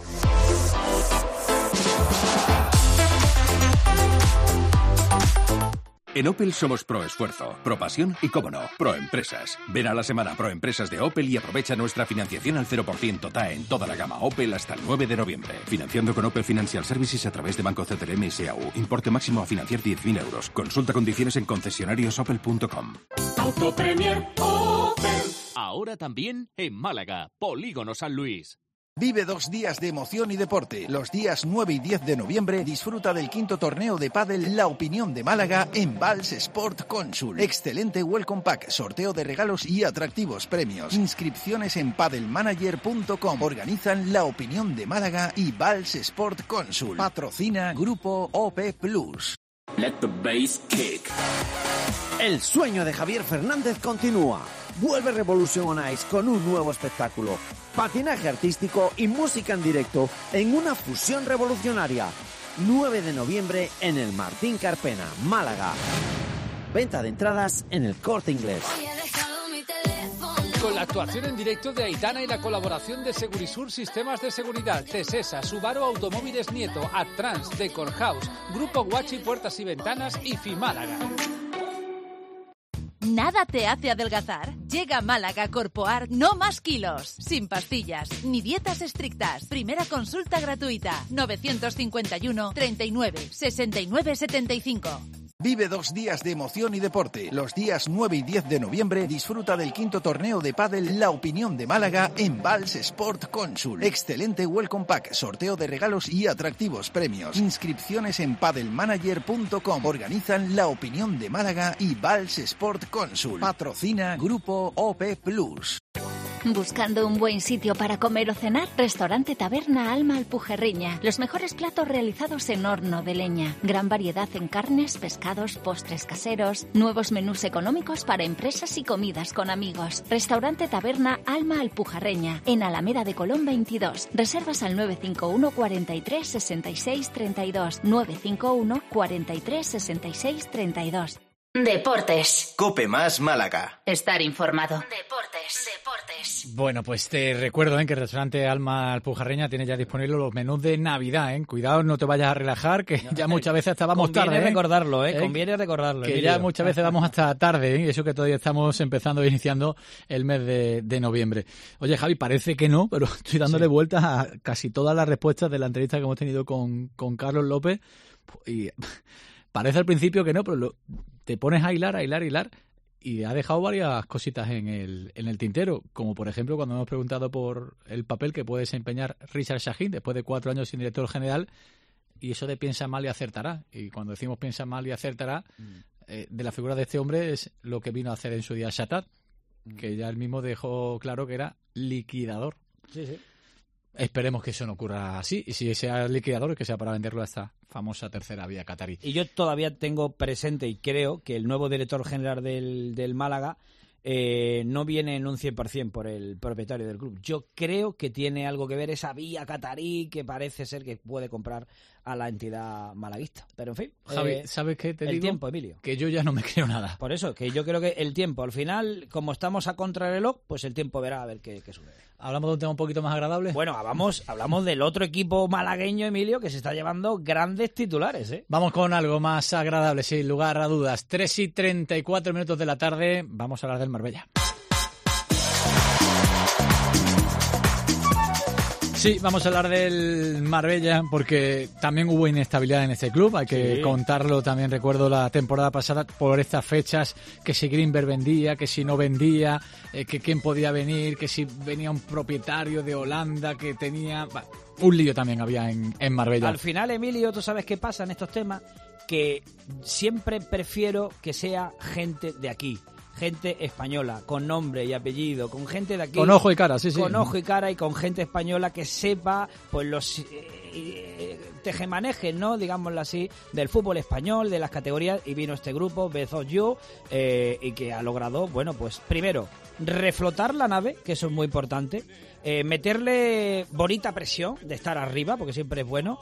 S12: En Opel somos pro esfuerzo, pro pasión y, cómo no, pro empresas. Ven a la semana pro empresas de Opel y aprovecha nuestra financiación al cero por ciento T A E en toda la gama Opel hasta el nueve de noviembre. Financiando con Opel Financial Services a través de Banco C T R M S A U. Importe máximo a financiar diez mil euros. Consulta condiciones en concesionarios opel punto com.
S2: Auto Premier Opel. Ahora también en Málaga, Polígono San Luis.
S13: Vive dos días de emoción y deporte. Los días nueve y diez de noviembre disfruta del quinto torneo de pádel La Opinión de Málaga en Vals Sport Consul. Excelente welcome pack, sorteo de regalos y atractivos premios. Inscripciones en padelmanager punto com. Organizan La Opinión de Málaga y Vals Sport Consul. Patrocina Grupo O P Plus.
S6: Let the bass kick.
S7: El sueño de Javier Fernández continúa. Vuelve Revolution on Ice con un nuevo espectáculo. Patinaje artístico y música en directo en una fusión revolucionaria. nueve de noviembre en el Martín Carpena, Málaga. Venta de entradas en el Corte Inglés.
S8: Con la actuación en directo de Aitana y la colaboración de Segurisur Sistemas de Seguridad, Tesesa, Subaru Automóviles Nieto, Adtrans, Decor House, Grupo Guachi Puertas y Ventanas y Fimálaga.
S14: ¿Nada te hace adelgazar? Llega a Málaga Corpoart No Más Kilos. Sin pastillas, ni dietas estrictas. Primera consulta gratuita. novecientos cincuenta y uno, treinta y nueve, sesenta y nueve, setenta y cinco.
S13: Vive dos días de emoción y deporte. Los días nueve y diez de noviembre disfruta del quinto torneo de pádel La Opinión de Málaga en Vals Sport Consul. Excelente welcome pack, sorteo de regalos y atractivos premios. Inscripciones en padelmanager punto com. Organizan La Opinión de Málaga y Vals Sport Consul. Patrocina Grupo O P Plus.
S15: ¿Buscando un buen sitio para comer o cenar? Restaurante Taberna Alma Alpujerreña. Los mejores platos realizados en horno de leña. Gran variedad en carnes, pescados, postres caseros. Nuevos menús económicos para empresas y comidas con amigos. Restaurante Taberna Alma Alpujerreña. En Alameda de Colón veintidós. Reservas al nueve cinco uno, cuarenta y tres, sesenta y seis, treinta y dos. nueve cinco uno, cuarenta y tres, sesenta y seis, treinta y dos.
S1: Deportes.
S16: Cope más Málaga.
S1: Estar informado.
S14: Deportes. Deportes.
S3: Bueno, pues te recuerdo ¿eh? que el restaurante Alma Alpujarreña tiene ya disponibles los menús de Navidad. ¿eh? Cuidado, no te vayas a relajar, que no, ya muchas veces estábamos tarde.
S4: Conviene
S3: ¿eh?
S4: recordarlo, ¿eh? Conviene recordarlo.
S3: Que
S4: Emilio.
S3: ya muchas veces vamos hasta tarde, ¿eh? Y eso que todavía estamos empezando, iniciando el mes de, de noviembre. Oye, Javi, parece que no, pero estoy dándole sí. vueltas a casi todas las respuestas de la entrevista que hemos tenido con, con Carlos López. Y parece al principio que no, pero lo, te pones a hilar, a hilar, a hilar, y ha dejado varias cositas en el, en el tintero, como por ejemplo cuando hemos preguntado por el papel que puede desempeñar Richard Shahin después de cuatro años sin director general, y eso de piensa mal y acertará. Y cuando decimos piensa mal y acertará, mm. eh, de la figura de este hombre es lo que vino a hacer en su día Shatat, mm. que ya él mismo dejó claro que era liquidador.
S4: Sí, sí.
S3: Esperemos que eso no ocurra así, y si sea liquidador, que sea para venderlo a esta famosa tercera vía catarí.
S4: Y yo todavía tengo presente y creo que el nuevo director general del, del Málaga eh, no viene en un cien por ciento por el propietario del club. Yo creo que tiene algo que ver esa vía catarí que parece ser que puede comprar a la entidad malaguista. Pero en fin,
S3: Javi,
S4: eh,
S3: ¿sabes qué te
S4: el
S3: digo?
S4: tiempo, Emilio.
S3: Que yo ya no me creo nada.
S4: Por eso, que yo creo que el tiempo, al final, como estamos a contrarreloj, pues el tiempo verá a ver qué, qué sucede.
S3: ¿Hablamos de un tema un poquito más agradable?
S4: Bueno, hablamos, hablamos del otro equipo malagueño, Emilio, que se está llevando grandes titulares, ¿eh?
S3: Vamos con algo más agradable, sin lugar a dudas. tres y treinta y cuatro minutos de la tarde, vamos a hablar del Marbella. Sí, vamos a hablar del Marbella porque también hubo inestabilidad en este club, hay que sí. contarlo. También recuerdo la temporada pasada por estas fechas, que si Greenberg vendía, que si no vendía, eh, que quién podía venir, que si venía un propietario de Holanda que tenía... Bah, un lío también había en, en Marbella.
S4: Al final, Emilio, tú sabes qué pasa en estos temas, que siempre prefiero que sea gente de aquí. Gente española, con nombre y apellido, con gente de aquí...
S3: Con ojo y cara, sí, sí.
S4: Con ojo y cara y con gente española que sepa pues los eh, tejemanejes, ¿no? Digámoslo así, del fútbol español, de las categorías, y vino este grupo, Bezos You, eh, y que ha logrado, bueno, pues primero, reflotar la nave, que eso es muy importante, eh, meterle bonita presión de estar arriba, porque siempre es bueno,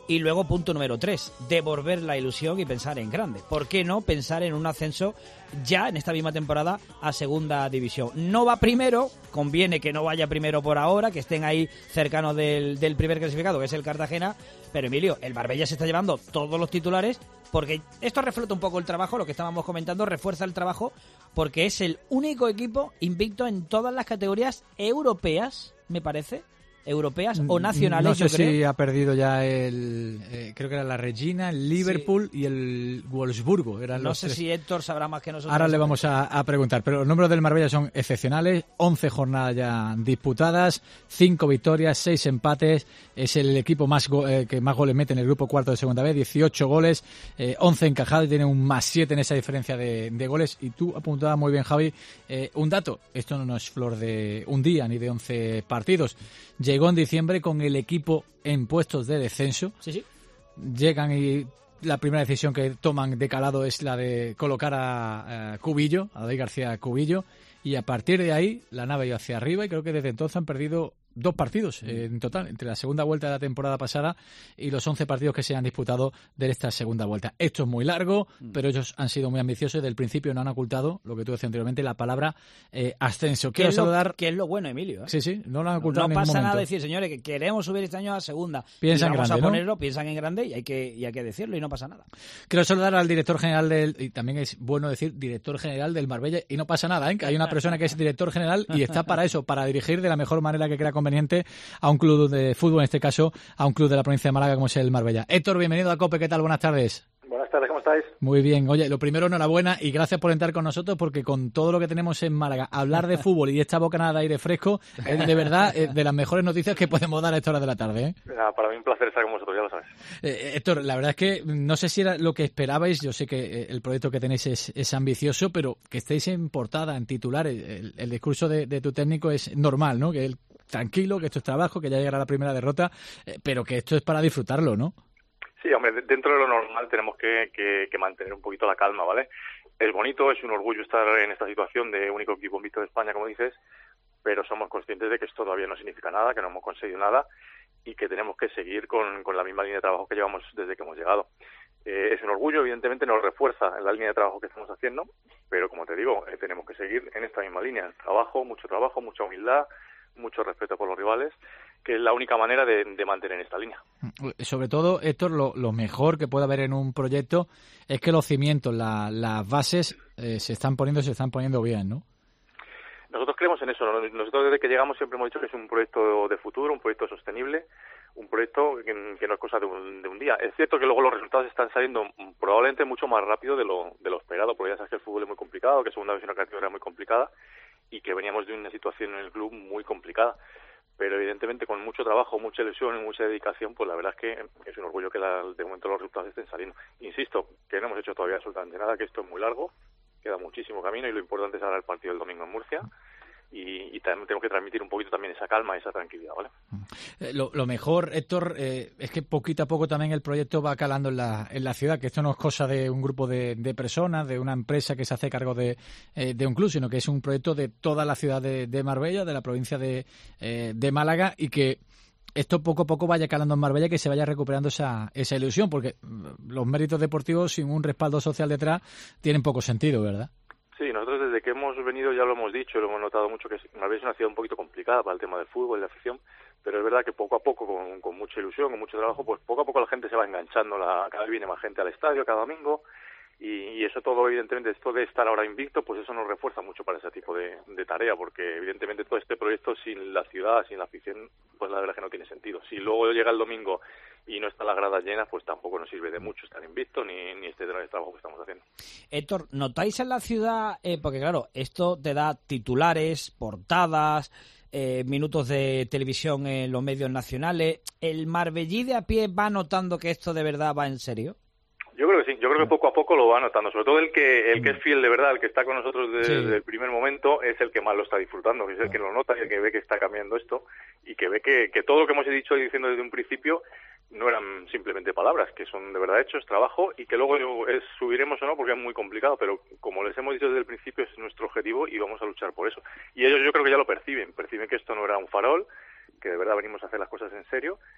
S4: Y luego, punto número tres, devolver la ilusión y pensar en grande. ¿Por qué no pensar en un ascenso ya en esta misma temporada a segunda división? No va primero, conviene que no vaya primero por ahora, que estén ahí cercanos del, del primer clasificado, que es el Cartagena. Pero Emilio, el Marbella se está llevando todos los titulares, porque esto refleja un poco el trabajo, lo que estábamos comentando, refuerza el trabajo, porque es el único equipo invicto en todas las categorías europeas, me parece. Europeas o nacionales,
S3: no sé
S4: yo creo.
S3: si ha perdido ya el eh, creo que era la Regina, el Liverpool sí. y el Wolfsburgo, eran
S4: no
S3: los
S4: sé
S3: tres.
S4: Si Héctor sabrá más que nosotros.
S3: Ahora le vamos a, a preguntar, pero los números del Marbella son excepcionales, once jornadas ya disputadas, cinco victorias, seis empates, es el equipo más go- eh, que más goles mete en el grupo cuarto de segunda B, dieciocho goles, eh, once encajados, y tiene un más siete en esa diferencia de, de goles. Y tú apuntabas muy bien, Javi, eh, un dato, esto no es flor de un día ni de once partidos. Llegó en diciembre con el equipo en puestos de descenso.
S4: Sí, sí.
S3: Llegan y la primera decisión que toman de calado es la de colocar a, a Cubillo, a David García Cubillo, y a partir de ahí la nave iba hacia arriba y creo que desde entonces han perdido dos partidos eh, en total, entre la segunda vuelta de la temporada pasada y los once partidos que se han disputado de esta segunda vuelta. Esto es muy largo, mm. pero ellos han sido muy ambiciosos y desde el principio no han ocultado, lo que tú decías anteriormente, la palabra eh, ascenso. Quiero saludar...
S4: Que es lo bueno, Emilio. ¿eh?
S3: Sí, sí, no lo han ocultado
S4: no,
S3: en ningún momento.
S4: No pasa nada decir, señores, que queremos subir este año a segunda.
S3: Piensan
S4: y vamos
S3: grande,
S4: a ponerlo,
S3: ¿no?
S4: piensan en grande y hay que y hay que decirlo y no pasa nada.
S3: Quiero saludar al director general del... Y también es bueno decir director general del Marbella y no pasa nada, ¿eh? Que hay una persona que es director general y está para eso, para dirigir de la mejor manera que crea conveniente a un club de fútbol, en este caso a un club de la provincia de Málaga como es el Marbella. Héctor, bienvenido a COPE, ¿qué tal? Buenas tardes.
S16: Buenas tardes, ¿cómo estáis?
S3: Muy bien. Oye, lo primero, enhorabuena y gracias por entrar con nosotros, porque con todo lo que tenemos en Málaga, hablar de fútbol y esta bocanada de aire fresco es de verdad eh, de las mejores noticias que podemos dar a esta hora de la tarde. ¿eh?
S16: Nada, para mí un placer estar con vosotros, ya lo sabes.
S3: Eh, Héctor, la verdad es que no sé si era lo que esperabais, yo sé que eh, el proyecto que tenéis es, es ambicioso, pero que estéis en portada, en titular, el, el discurso de, de tu técnico es normal, ¿no? Que él tranquilo, que esto es trabajo, que ya llegará la primera derrota, eh, pero que esto es para disfrutarlo, ¿no?
S16: Sí, hombre, dentro de lo normal tenemos que, que, que mantener un poquito la calma, ¿vale? Es bonito, es un orgullo estar en esta situación de único equipo invicto de España, como dices, pero somos conscientes de que esto todavía no significa nada, que no hemos conseguido nada y que tenemos que seguir con, con la misma línea de trabajo que llevamos desde que hemos llegado. Eh, es un orgullo, evidentemente nos refuerza en la línea de trabajo que estamos haciendo, pero como te digo, eh, tenemos que seguir en esta misma línea. Trabajo, mucho trabajo, mucha humildad, mucho respeto por los rivales, que es la única manera de, de mantener esta línea.
S3: Sobre todo, Héctor, lo, lo mejor que puede haber en un proyecto es que los cimientos, la, las bases eh, se están poniendo se están poniendo bien, ¿no?
S16: Nosotros creemos en eso. Nosotros desde que llegamos siempre hemos dicho que es un proyecto de futuro, un proyecto sostenible, un proyecto que, que no es cosa de un, de un día. Es cierto que luego los resultados están saliendo probablemente mucho más rápido de lo, de lo esperado, porque ya sabes que el fútbol es muy complicado, que segunda división recreativa era muy complicada y que veníamos de una situación en el club muy complicada. Pero evidentemente con mucho trabajo, mucha ilusión y mucha dedicación, pues la verdad es que es un orgullo que la, de momento los resultados estén saliendo. Insisto, que no hemos hecho todavía absolutamente nada, que esto es muy largo, queda muchísimo camino y lo importante es ahora el partido del domingo en Murcia. Y, y también tenemos que transmitir un poquito también esa calma y esa tranquilidad, ¿vale?
S3: Eh, lo, lo mejor, Héctor, eh, es que poquito a poco también el proyecto va calando en la, en la ciudad, que esto no es cosa de un grupo de, de personas, de una empresa que se hace cargo de, eh, de un club, sino que es un proyecto de toda la ciudad de, de Marbella, de la provincia de, eh, de Málaga, y que esto poco a poco vaya calando en Marbella, que se vaya recuperando esa, esa ilusión, porque los méritos deportivos sin un respaldo social detrás tienen poco sentido, ¿verdad?
S16: Sí, nosotros desde que hemos venido ya lo hemos dicho, lo hemos notado mucho, que Marbella es una ciudad un poquito complicada para el tema del fútbol y la afición, pero es verdad que poco a poco, con, con mucha ilusión, con mucho trabajo, pues poco a poco la gente se va enganchando, la, cada vez viene más gente al estadio cada domingo, y, y eso todo, evidentemente, esto de estar ahora invicto, pues eso nos refuerza mucho para ese tipo de, de tarea, porque evidentemente todo este proyecto sin la ciudad, sin la afición, pues la verdad es que no tiene sentido. Si luego llega el domingo y no están las gradas llenas, pues tampoco nos sirve de mucho estar invicto ni, ni este trabajo que estamos haciendo.
S4: Héctor, ¿notáis en la ciudad, eh, porque claro, esto te da titulares, portadas, eh, minutos de televisión en los medios nacionales, ¿el marbellí de a pie va notando que esto de verdad va en serio?
S16: Yo creo que sí, yo creo que poco a poco lo va notando, sobre todo el que el que es fiel de verdad, el que está con nosotros desde, sí. desde el primer momento, es el que más lo está disfrutando, es el que lo nota y el que ve que está cambiando esto y que ve que, que todo lo que hemos dicho y diciendo desde un principio no eran simplemente palabras, que son de verdad hechos, trabajo, y que luego es, subiremos o no porque es muy complicado, pero como les hemos dicho desde el principio es nuestro objetivo y vamos a luchar por eso. Y ellos yo creo que ya lo perciben, perciben que esto no era un farol, que de verdad venimos a hacer las cosas en serio,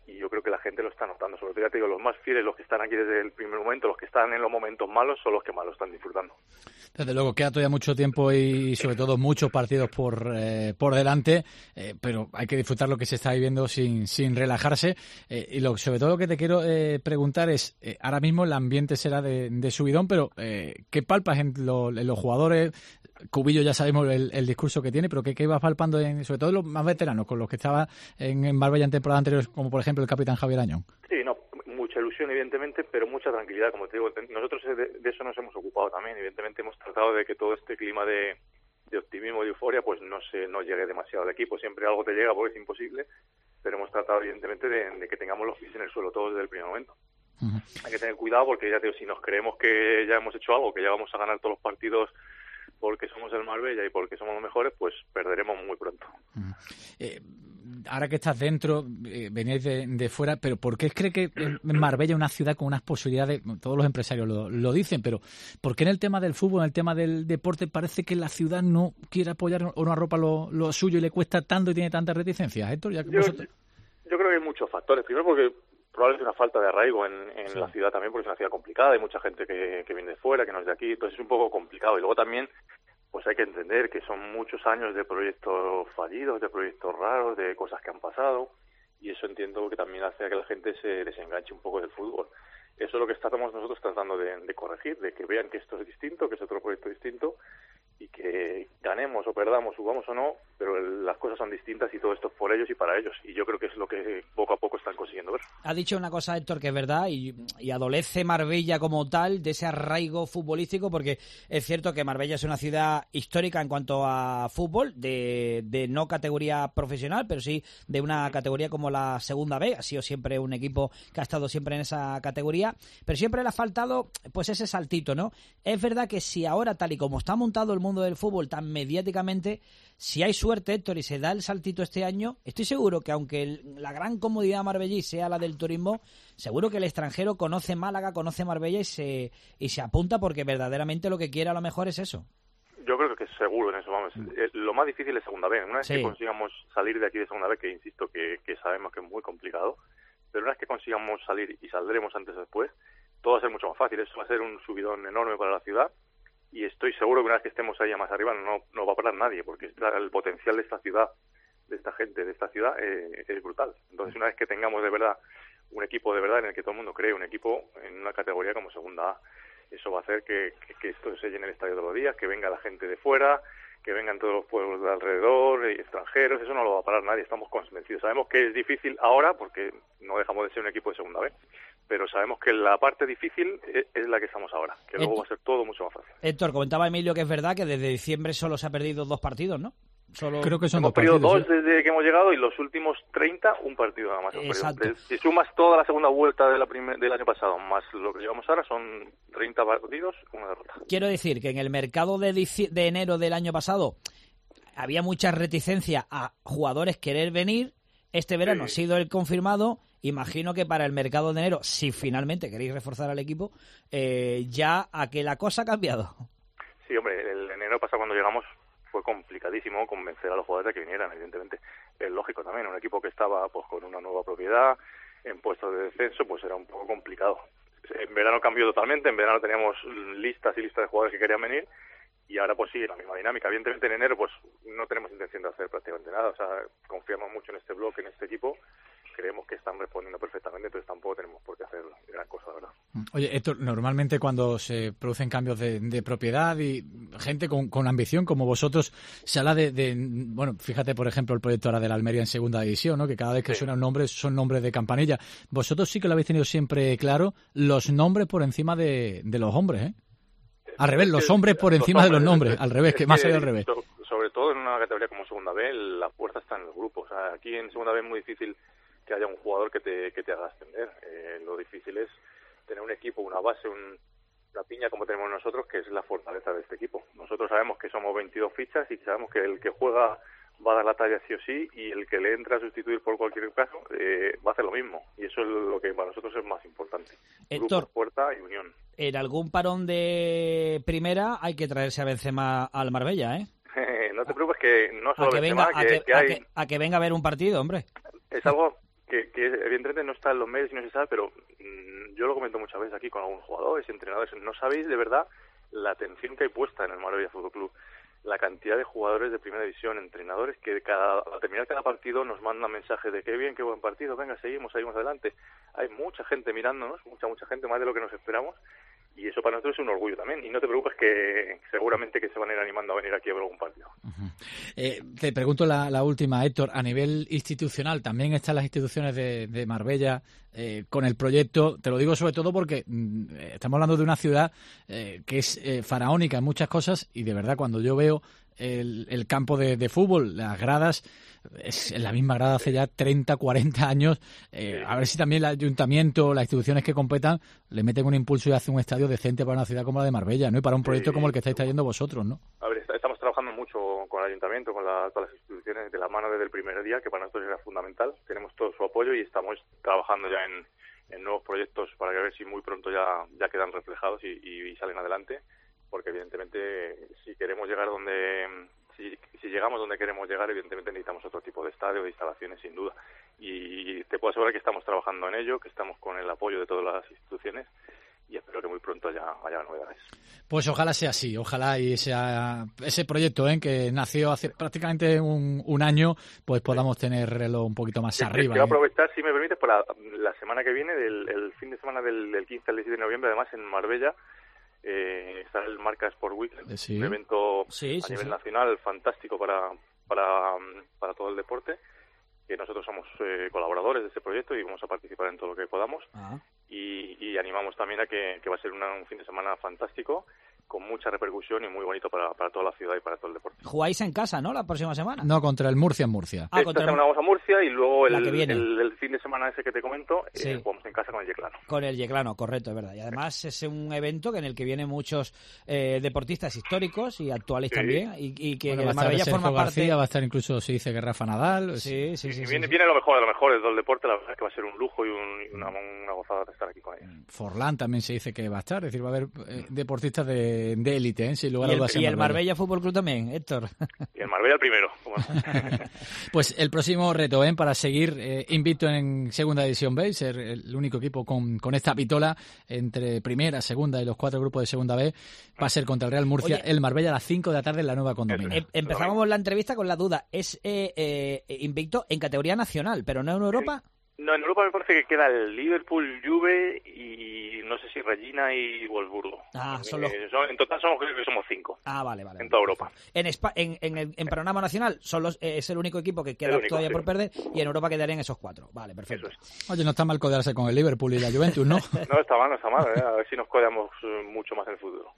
S16: y yo creo que la gente lo está notando. Sobre todo, ya te digo, los más fieles, los que están aquí desde el primer momento, los que están en los momentos malos, son los que más lo están disfrutando.
S3: Desde luego, queda todavía mucho tiempo y sobre todo muchos partidos por eh, por delante, eh, pero hay que disfrutar lo que se está viviendo sin sin relajarse. Eh, y lo, sobre todo lo que te quiero eh, preguntar es, eh, ahora mismo el ambiente será de, de subidón, pero eh, ¿qué palpas en, lo, en los jugadores? Cubillo ya sabemos el, el discurso que tiene, pero ¿qué, qué vas palpando, en, sobre todo los más veteranos, con los que estaba en, en Marbella en temporadas anteriores, como por ejemplo el capitán Javier Añón?
S16: Sí, no, mucha ilusión evidentemente, pero mucha tranquilidad, como te digo. Nosotros de, de eso nos hemos ocupado también. Evidentemente hemos tratado de que todo este clima de, de optimismo y de euforia pues no se no llegue demasiado al equipo. Siempre algo te llega porque es imposible, pero hemos tratado evidentemente de, de que tengamos los pies en el suelo todos desde el primer momento. Uh-huh. Hay que tener cuidado porque ya te digo, si nos creemos que ya hemos hecho algo, que ya vamos a ganar todos los partidos porque somos el Marbella y porque somos los mejores, pues perderemos muy pronto. Uh-huh.
S3: Eh, ahora que estás dentro, eh, veníais de, de fuera, pero ¿por qué cree que Marbella es una ciudad con unas posibilidades? Todos los empresarios lo, lo dicen, pero ¿por qué en el tema del fútbol, en el tema del deporte, parece que la ciudad no quiere apoyar o no arropa lo, lo suyo y le cuesta tanto y tiene tantas reticencias? Héctor, ya que
S16: yo,
S3: vosotros...
S16: yo creo que hay muchos factores. Primero porque probablemente una falta de arraigo en, en sí. la ciudad también, porque es una ciudad complicada, hay mucha gente que, que viene de fuera, que no es de aquí, entonces es un poco complicado. Y luego también pues hay que entender que son muchos años de proyectos fallidos, de proyectos raros, de cosas que han pasado, y eso entiendo que también hace a que la gente se desenganche un poco del fútbol. Eso es lo que estamos nosotros tratando de, de corregir, de que vean que esto es distinto, que es otro proyecto distinto, y que ganemos o perdamos, subamos o no, pero el, las cosas son distintas y todo esto es por ellos y para ellos, y yo creo que es lo que poco a poco están consiguiendo ver.
S4: Ha dicho una cosa, Héctor, que es verdad, y, y adolece Marbella como tal de ese arraigo futbolístico, porque es cierto que Marbella es una ciudad histórica en cuanto a fútbol, de, de no categoría profesional, pero sí de una categoría como la Segunda B, ha sido siempre un equipo que ha estado siempre en esa categoría, pero siempre le ha faltado pues ese saltito, ¿no? Es verdad que si ahora, tal y como está montado el mundo del fútbol tan mediáticamente, si hay suerte, Héctor, y se da el saltito este año, estoy seguro que aunque el, la gran comodidad marbellí sea la del turismo, seguro que el extranjero conoce Málaga, conoce Marbella y se y se apunta porque verdaderamente lo que quiere a lo mejor es eso.
S16: Yo creo que seguro en eso, vamos. Eh, lo más difícil es Segunda B. Una vez sí. que consigamos salir de aquí de Segunda B, que insisto que, que sabemos que es muy complicado, pero una vez que consigamos salir y saldremos antes o después, todo va a ser mucho más fácil. Eso va a ser un subidón enorme para la ciudad. Y estoy seguro que una vez que estemos ahí más arriba no, no va a parar nadie, porque está, el potencial de esta ciudad, de esta gente, de esta ciudad, eh, es brutal. Entonces, una vez que tengamos de verdad un equipo de verdad en el que todo el mundo cree, un equipo en una categoría como Segunda A, eso va a hacer que, que, que esto se llene el estadio todos los días, que venga la gente de fuera, que vengan todos los pueblos de alrededor, extranjeros, eso no lo va a parar nadie, estamos convencidos. Sabemos que es difícil ahora, porque no dejamos de ser un equipo de Segunda B, pero sabemos que la parte difícil es la que estamos ahora, que luego Héctor, va a ser todo mucho más fácil.
S4: Héctor, comentaba Emilio que es verdad que desde diciembre solo se ha perdido dos partidos, ¿no? Solo...
S3: Creo que son
S16: hemos
S3: dos partidos.
S16: Hemos perdido dos desde que hemos llegado y los últimos treinta, un partido nada más.
S4: Exacto.
S16: Si sumas toda la segunda vuelta de la primer, del año pasado, más lo que llevamos ahora, son treinta partidos, una derrota.
S4: Quiero decir que en el mercado de, dic- de enero del año pasado había mucha reticencia a jugadores querer venir. Este verano sí. ha sido el confirmado. Imagino que para el mercado de enero, si finalmente queréis reforzar al equipo, eh, ya a que la cosa ha cambiado.
S16: Sí, hombre, el enero pasado cuando llegamos fue complicadísimo convencer a los jugadores de que vinieran, evidentemente. Es lógico también, un equipo que estaba pues con una nueva propiedad, en puestos de descenso, pues era un poco complicado. En verano cambió totalmente, en verano teníamos listas y listas de jugadores que querían venir, y ahora pues sigue la misma dinámica. Evidentemente en enero pues no tenemos intención de hacer prácticamente nada, o sea, confiamos mucho en este bloque, en este equipo, creemos que están respondiendo perfectamente, entonces tampoco tenemos por qué hacer gran cosa, ¿verdad?
S3: Oye, esto normalmente cuando se producen cambios de, de propiedad y gente con, con ambición como vosotros, se habla de, de, bueno, fíjate por ejemplo el proyecto ahora de la Almería en segunda división, ¿no? Que cada vez que sí. suena un nombre son nombres de campanilla. Vosotros sí que lo habéis tenido siempre claro, los nombres por encima de, de los hombres, ¿eh? Al revés, los hombres por encima de los nombres, al revés, que más allá al revés.
S16: Sobre todo en una categoría como Segunda B, la fuerza está en el grupo. O sea, aquí en Segunda B es muy difícil que haya un jugador que te, que te haga ascender. Eh, lo difícil es tener un equipo, una base, un, una piña como tenemos nosotros, que es la fortaleza de este equipo. Nosotros sabemos que somos veintidós fichas y sabemos que el que juega va a dar la talla sí o sí, y el que le entra a sustituir por cualquier caso eh, va a hacer lo mismo, y eso es lo que para nosotros es más importante.
S4: Héctor,
S16: grupo, fuerza y unión.
S4: En algún parón de primera hay que traerse a Benzema al Marbella, ¿eh?
S16: No te preocupes, que no solo
S4: a que
S16: Benzema,
S4: venga,
S16: que,
S4: a que,
S16: que hay...
S4: a, que, a que venga a ver un partido, hombre.
S16: Es algo que, que evidentemente no está en los medios y no se sabe, pero mmm, yo lo comento muchas veces aquí con algunos jugadores, entrenadores, no sabéis de verdad la atención que hay puesta en el Marbella Fútbol Club, la cantidad de jugadores de primera división, entrenadores que cada, al terminar cada partido nos mandan mensajes de qué bien, qué buen partido, venga, seguimos, seguimos adelante. Hay mucha gente mirándonos, mucha, mucha gente, más de lo que nos esperamos, y eso para nosotros es un orgullo también. Y no te preocupes que seguramente que se van a ir animando a venir aquí a ver algún partido.
S3: Uh-huh. Eh, te pregunto la, la última, Héctor, a nivel institucional, ¿también están las instituciones de, de Marbella eh, con el proyecto? Te lo digo sobre todo porque mm, estamos hablando de una ciudad eh, que es eh, faraónica en muchas cosas, y de verdad cuando yo veo el, el campo de, de fútbol, las gradas, es la misma grada hace ya treinta, cuarenta años. Eh, a ver si también el ayuntamiento, las instituciones que competan, le meten un impulso y hacen un estadio decente para una ciudad como la de Marbella, ¿no? Y para un proyecto sí, como el que estáis trayendo vosotros, ¿no?
S16: A ver, estamos trabajando mucho con el ayuntamiento, con la, todas las instituciones de la mano desde el primer día, que para nosotros era fundamental. Tenemos todo su apoyo y estamos trabajando ya en, en nuevos proyectos para ver si muy pronto ya, ya quedan reflejados y, y, y salen adelante, porque evidentemente si queremos llegar donde... Si, si llegamos donde queremos llegar, evidentemente necesitamos otro tipo de estadio, de instalaciones, sin duda. Y te puedo asegurar que estamos trabajando en ello, que estamos con el apoyo de todas las instituciones y espero que muy pronto haya, haya novedades.
S3: Pues ojalá sea así, ojalá y sea ese proyecto ¿eh? que nació hace prácticamente un, un año, pues podamos tenerlo un poquito más
S16: sí,
S3: arriba.
S16: Quiero ¿eh? aprovechar, si me permites, para la semana que viene, del, el fin de semana del, del quince al diecisiete de noviembre, además en Marbella, Eh, está el Marca Sport Weekend,
S3: sí.
S16: un evento
S3: sí,
S16: a
S3: sí,
S16: nivel
S3: sí.
S16: nacional fantástico para, para, para todo el deporte, que nosotros somos eh, colaboradores de este proyecto y vamos a participar en todo lo que podamos.
S3: Ah.
S16: y, y animamos también a que, que va a ser una, un fin de semana fantástico, con mucha repercusión y muy bonito para, para toda la ciudad y para todo el deporte.
S4: Jugáis en casa, ¿no?, la próxima semana.
S3: No, contra el Murcia en Murcia.
S4: Ah,
S16: Esta
S4: contra
S16: semana
S4: el...
S16: vamos a Murcia y luego el,
S4: que viene.
S16: el, el fin de semana ese que te comento,
S4: Sí.
S16: eh, jugamos en casa con el Yeclano.
S4: Con el Yeclano, correcto, es verdad. Y además es un evento en el que vienen muchos eh, deportistas históricos y actuales
S16: Sí.
S4: también, y, y que
S3: Bueno, va a
S4: el
S3: estar
S4: Marbella
S3: Sergio
S4: forma
S3: García,
S4: parte...
S3: va a estar incluso, se dice que Rafa Nadal.
S4: Sí, sí, sí.
S16: Y
S4: sí,
S16: viene,
S4: sí.
S16: viene lo mejor de lo mejor de todo el deporte, la verdad es que va a ser un lujo y, un, y una, una gozada de estar aquí con ellos.
S3: Forlán también se dice que va a estar, es decir, va a haber eh, deportistas de, de élite, ¿eh? Sin lugar
S4: Y
S3: a
S4: el,
S3: dudas.
S4: y
S3: en
S4: el Marbella Fútbol Club también, Héctor.
S16: Y el Marbella el primero. Bueno.
S3: Pues el próximo reto, ¿eh? Para seguir eh, invicto en Segunda División B, ser el único equipo con, con esta pitola entre Primera, Segunda y los cuatro grupos de Segunda B, va a ser contra el Real Murcia,
S4: Oye,
S3: el Marbella a las cinco de la tarde en la Nueva Condomina.
S4: Em- Empezábamos la entrevista con la duda. Es eh, eh, invicto en categoría nacional, pero no en Europa.
S16: No, en Europa me parece que queda el Liverpool, Juve y no sé si Regina y Wolfsburgo.
S4: Ah, son los-
S16: Eh, son- en total somos, creo que somos cinco.
S4: Ah, vale, vale.
S16: En toda Europa.
S4: En, Espa- en, en el en panorama nacional son los- eh, es el único equipo que queda
S16: El único,
S4: todavía
S16: sí.
S4: por perder, y en Europa quedarían esos cuatro. Vale, perfecto.
S3: Oye, no está mal codearse con el Liverpool y la Juventus, ¿no?
S16: No está mal, no está mal. ¿eh? A ver si nos codeamos eh, mucho más en el futuro.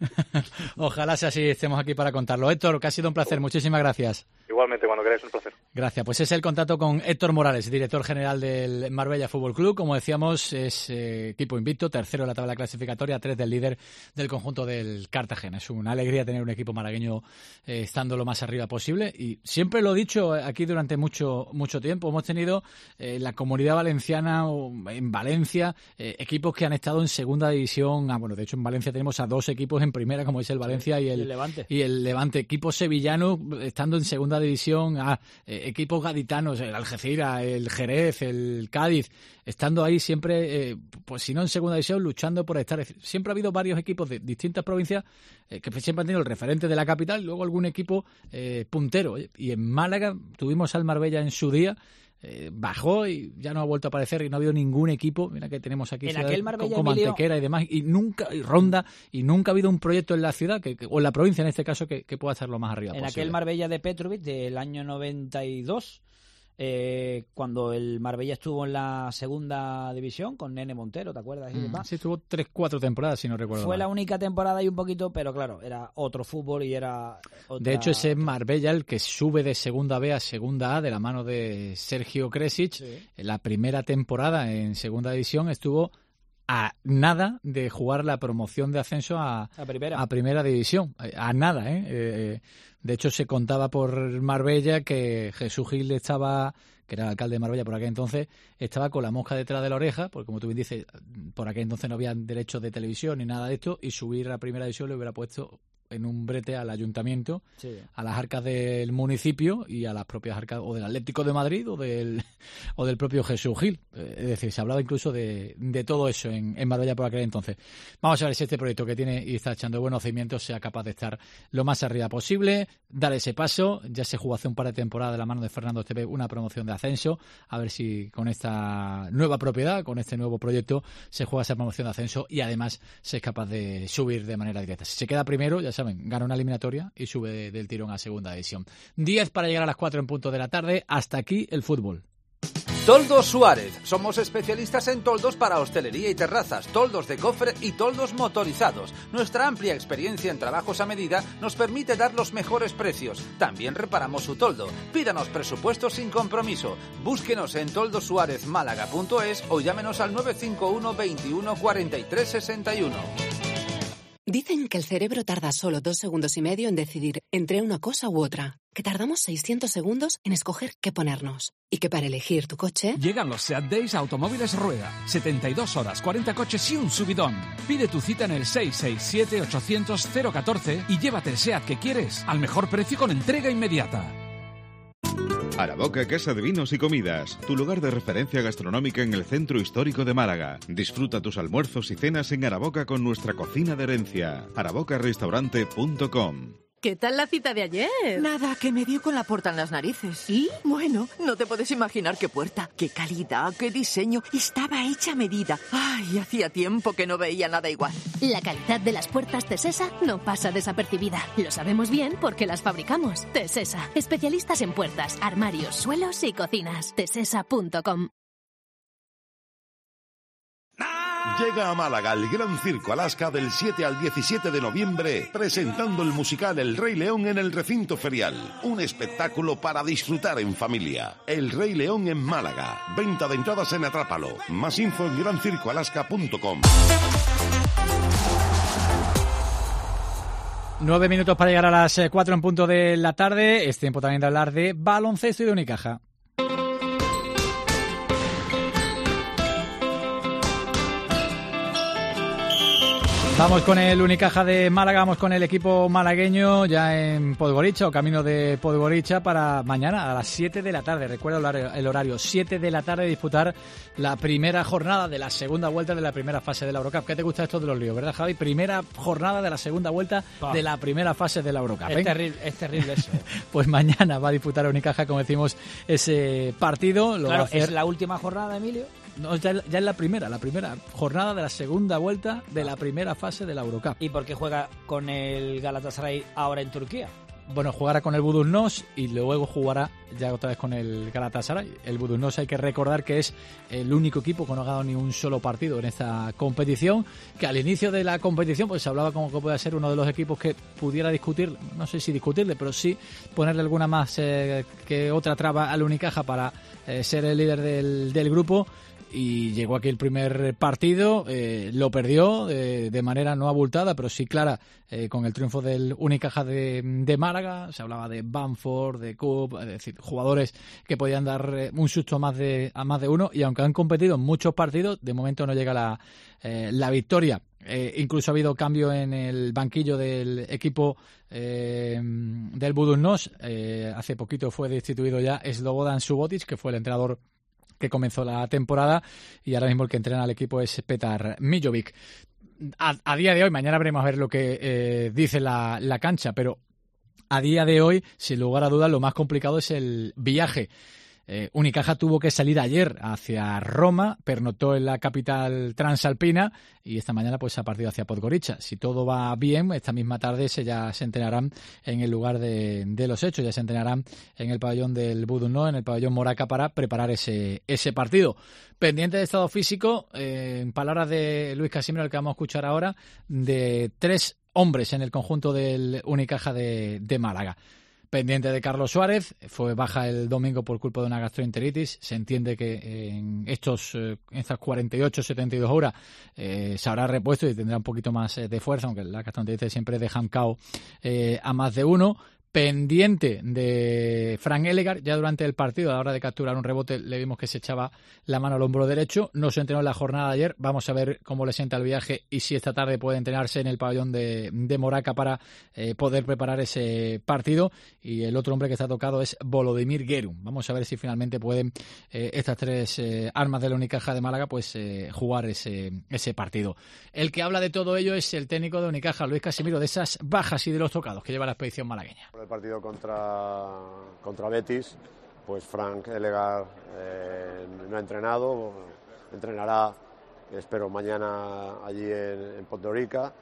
S3: Ojalá sea así, estemos aquí para contarlo. Héctor, que ha sido un placer, muchísimas gracias.
S16: Igualmente, cuando queráis, un placer.
S3: Gracias. Pues ese es el contacto con Héctor Morales, director general del Marbella Fútbol Club. Como decíamos, es eh, equipo invicto, tercero en la tabla clasificatoria, tres del líder del conjunto del Cartagena. Es una alegría tener un equipo malagueño eh, estando lo más arriba posible. Y siempre lo he dicho aquí durante mucho mucho tiempo. Hemos tenido eh, en la Comunidad Valenciana, o en Valencia, eh, equipos que han estado en segunda división. Ah, bueno, de hecho en Valencia tenemos a dos equipos en primera, como es el Valencia y el,
S4: Y el Levante.
S3: y el Levante. Equipos sevillanos estando en segunda división, a eh, equipos gaditanos, el Algeciras, el Jerez, el Cádiz, estando ahí siempre, eh, pues si no en segunda división, luchando por estar. Siempre ha habido varios equipos de distintas provincias eh, que siempre han tenido el referente de la capital y luego algún equipo eh, puntero. Y en Málaga tuvimos al Marbella en su día. Eh, bajó y ya no ha vuelto a aparecer y no ha habido ningún equipo, mira que tenemos aquí
S4: En
S3: ciudades
S4: aquel Marbella,
S3: como
S4: Emilio-
S3: Antequera y demás, y nunca, y Ronda, y nunca ha habido un proyecto en la ciudad que, que- o en la provincia en este caso que, que pueda estar lo más arriba
S4: En
S3: posible.
S4: aquel Marbella de Petrovic del año noventa y dos, eh, cuando el Marbella estuvo en la segunda división con Nene Montero, ¿te acuerdas? Y
S3: Mm,
S4: demás.
S3: sí, estuvo tres, cuatro temporadas, si no recuerdo
S4: Fue
S3: mal.
S4: la única temporada y un poquito, pero claro, era otro fútbol y era otra...
S3: De hecho, ese Marbella, el que sube de segunda B a segunda A de la mano de Sergio Kresic,
S4: Sí.
S3: en la primera temporada en segunda división estuvo a nada de jugar la promoción de ascenso a,
S4: A primera.
S3: a primera división. A nada, ¿eh? Eh, De hecho, se contaba por Marbella que Jesús Gil estaba, que era el alcalde de Marbella por aquel entonces, estaba con la mosca detrás de la oreja, porque como tú bien dices, por aquel entonces no había derechos de televisión ni nada de esto, y subir a primera división le hubiera puesto en un brete al ayuntamiento,
S4: Sí.
S3: a las arcas del municipio y a las propias arcas o del Atlético de Madrid o del o del propio Jesús Gil. Eh, es decir, se hablaba incluso de, de todo eso en, en Marbella por aquel entonces. Vamos a ver si este proyecto que tiene y está echando buenos cimientos sea capaz de estar lo más arriba posible, dar ese paso. Ya se jugó hace un par de temporadas de la mano de Fernando Esteve una promoción de ascenso, a ver si con esta nueva propiedad, con este nuevo proyecto, se juega esa promoción de ascenso y además se es capaz de subir de manera directa. Si se queda primero, ya saben, gana una eliminatoria y sube del tirón a segunda división. diez para llegar a las cuatro en punto de la tarde. Hasta aquí el fútbol.
S8: Toldos Suárez. Somos especialistas en toldos para hostelería y terrazas, toldos de cofre y toldos motorizados. Nuestra amplia experiencia en trabajos a medida nos permite dar los mejores precios. También reparamos su toldo. Pídanos presupuesto sin compromiso. Búsquenos en toldosuárezmálaga punto es o llámenos al nueve cinco uno veintiuno cuarenta y tres sesenta y uno.
S17: Dicen que el cerebro tarda solo dos segundos y medio en decidir entre una cosa u otra, que tardamos seiscientos segundos en escoger qué ponernos, y que para elegir tu coche...
S18: Llegan los Seat Days a Automóviles Rueda. setenta y dos horas, cuarenta coches y un subidón. Pide tu cita en el seis seis siete ochocientos cero catorce y llévate el Seat que quieres al mejor precio con entrega inmediata.
S9: Araboca Casa de Vinos y Comidas, tu lugar de referencia gastronómica en el centro histórico de Málaga. Disfruta tus almuerzos y cenas en Araboca con nuestra cocina de herencia. araboca restaurante punto com.
S19: ¿Qué tal la cita de ayer?
S20: Nada, que me dio con la puerta en las narices.
S19: ¿Sí?
S20: Bueno, no te puedes imaginar qué puerta, qué calidad, qué diseño. Estaba hecha a medida. Ay, hacía tiempo que no veía nada igual.
S21: La calidad de las puertas Tesesa no pasa desapercibida. Lo sabemos bien porque las fabricamos. Tesesa, especialistas en puertas, armarios, suelos y cocinas. tesesa punto com.
S22: Llega a Málaga el Gran Circo Alaska del siete al diecisiete de noviembre, presentando el musical El Rey León en el recinto ferial. Un espectáculo para disfrutar en familia. El Rey León en Málaga. Venta de entradas en Atrápalo. Más info en gran circo alaska punto com.
S3: Nueve minutos para llegar a las cuatro en punto de la tarde. Es tiempo también de hablar de baloncesto y de Unicaja. Vamos con el Unicaja de Málaga, vamos con el equipo malagueño ya en Podgorica o camino de Podgorica para mañana a las siete de la tarde. Recuerda el horario, el horario siete de la tarde, disputar la primera jornada de la segunda vuelta de la primera fase de la Eurocup. ¿Qué te gusta esto de los líos, verdad, Javi? Primera jornada de la segunda vuelta bah. de la primera fase de la Eurocup.
S4: Es,
S3: ¿eh?
S4: terrible, es terrible eso.
S3: Pues mañana va a disputar Unicaja, como decimos, ese partido. Lo
S4: claro,
S3: va a hacer...
S4: ¿es la última jornada, Emilio?
S3: No, ya, ya es la primera, la primera jornada de la segunda vuelta de la primera fase de la Eurocup.
S4: ¿Y por qué juega con el Galatasaray ahora en Turquía?
S3: Bueno, jugará con el Budućnost y luego jugará ya otra vez con el Galatasaray. El Budućnost, hay que recordar que es el único equipo que no ha ganado ni un solo partido en esta competición, que al inicio de la competición pues se hablaba como que puede ser uno de los equipos que pudiera discutir, no sé si discutirle, pero sí ponerle alguna más eh, que otra traba al Unicaja para eh, ser el líder del, del grupo. Y llegó aquí el primer partido, eh, lo perdió eh, de manera no abultada, pero sí clara, eh, con el triunfo del Unicaja de, de Málaga. Se hablaba de Bamford, de Coop, es decir, jugadores que podían dar eh, un susto a más, de, a más de uno, y aunque han competido en muchos partidos, de momento no llega la, eh, la victoria. Eh, incluso ha habido cambio en el banquillo del equipo eh, del Budućnost. Eh, hace poquito fue destituido ya Slobodan Subotic, que fue el entrenador que comenzó la temporada, y ahora mismo el que entrena al equipo es Petar Mijovic. A, a día de hoy, mañana veremos a ver lo que eh, dice la, la cancha, pero a día de hoy, sin lugar a dudas, lo más complicado es el viaje. Eh, Unicaja tuvo que salir ayer hacia Roma, pernoctó en la capital transalpina y esta mañana pues ha partido hacia Podgorica. Si todo va bien, esta misma tarde se ya se entrenarán en el lugar de, de los hechos, ya se entrenarán en el pabellón del Budućnost, en el pabellón Moraca, para preparar ese, ese partido. Pendiente de estado físico, eh, en palabras de Luis Casimiro, al que vamos a escuchar ahora, de tres hombres en el conjunto del Unicaja de, de Málaga. Pendiente de Carlos Suárez, fue baja el domingo por culpa de una gastroenteritis. Se entiende que en estos en estas cuarenta y ocho, setenta y dos horas eh, se habrá repuesto y tendrá un poquito más de fuerza, aunque la gastroenteritis siempre dejan cao eh, a más de uno. pendiente de Frank Ellegard. Ya durante el partido, a la hora de capturar un rebote, le vimos que se echaba la mano al hombro derecho. No se entrenó en la jornada de ayer. Vamos a ver cómo le sienta el viaje y si esta tarde puede entrenarse en el pabellón de, de Moraca para eh, poder preparar ese partido. Y el otro hombre que está tocado es Volodymyr Gerun. Vamos a ver si finalmente pueden eh, estas tres eh, armas de la Unicaja de Málaga pues eh, jugar ese, ese partido. El que habla de todo ello es el técnico de Unicaja, Luis Casimiro, de esas bajas y de los tocados que lleva la expedición malagueña.
S5: El partido contra, contra Betis, pues Frank Ellegard eh, no ha entrenado, entrenará, espero, mañana allí en, en Podgorica.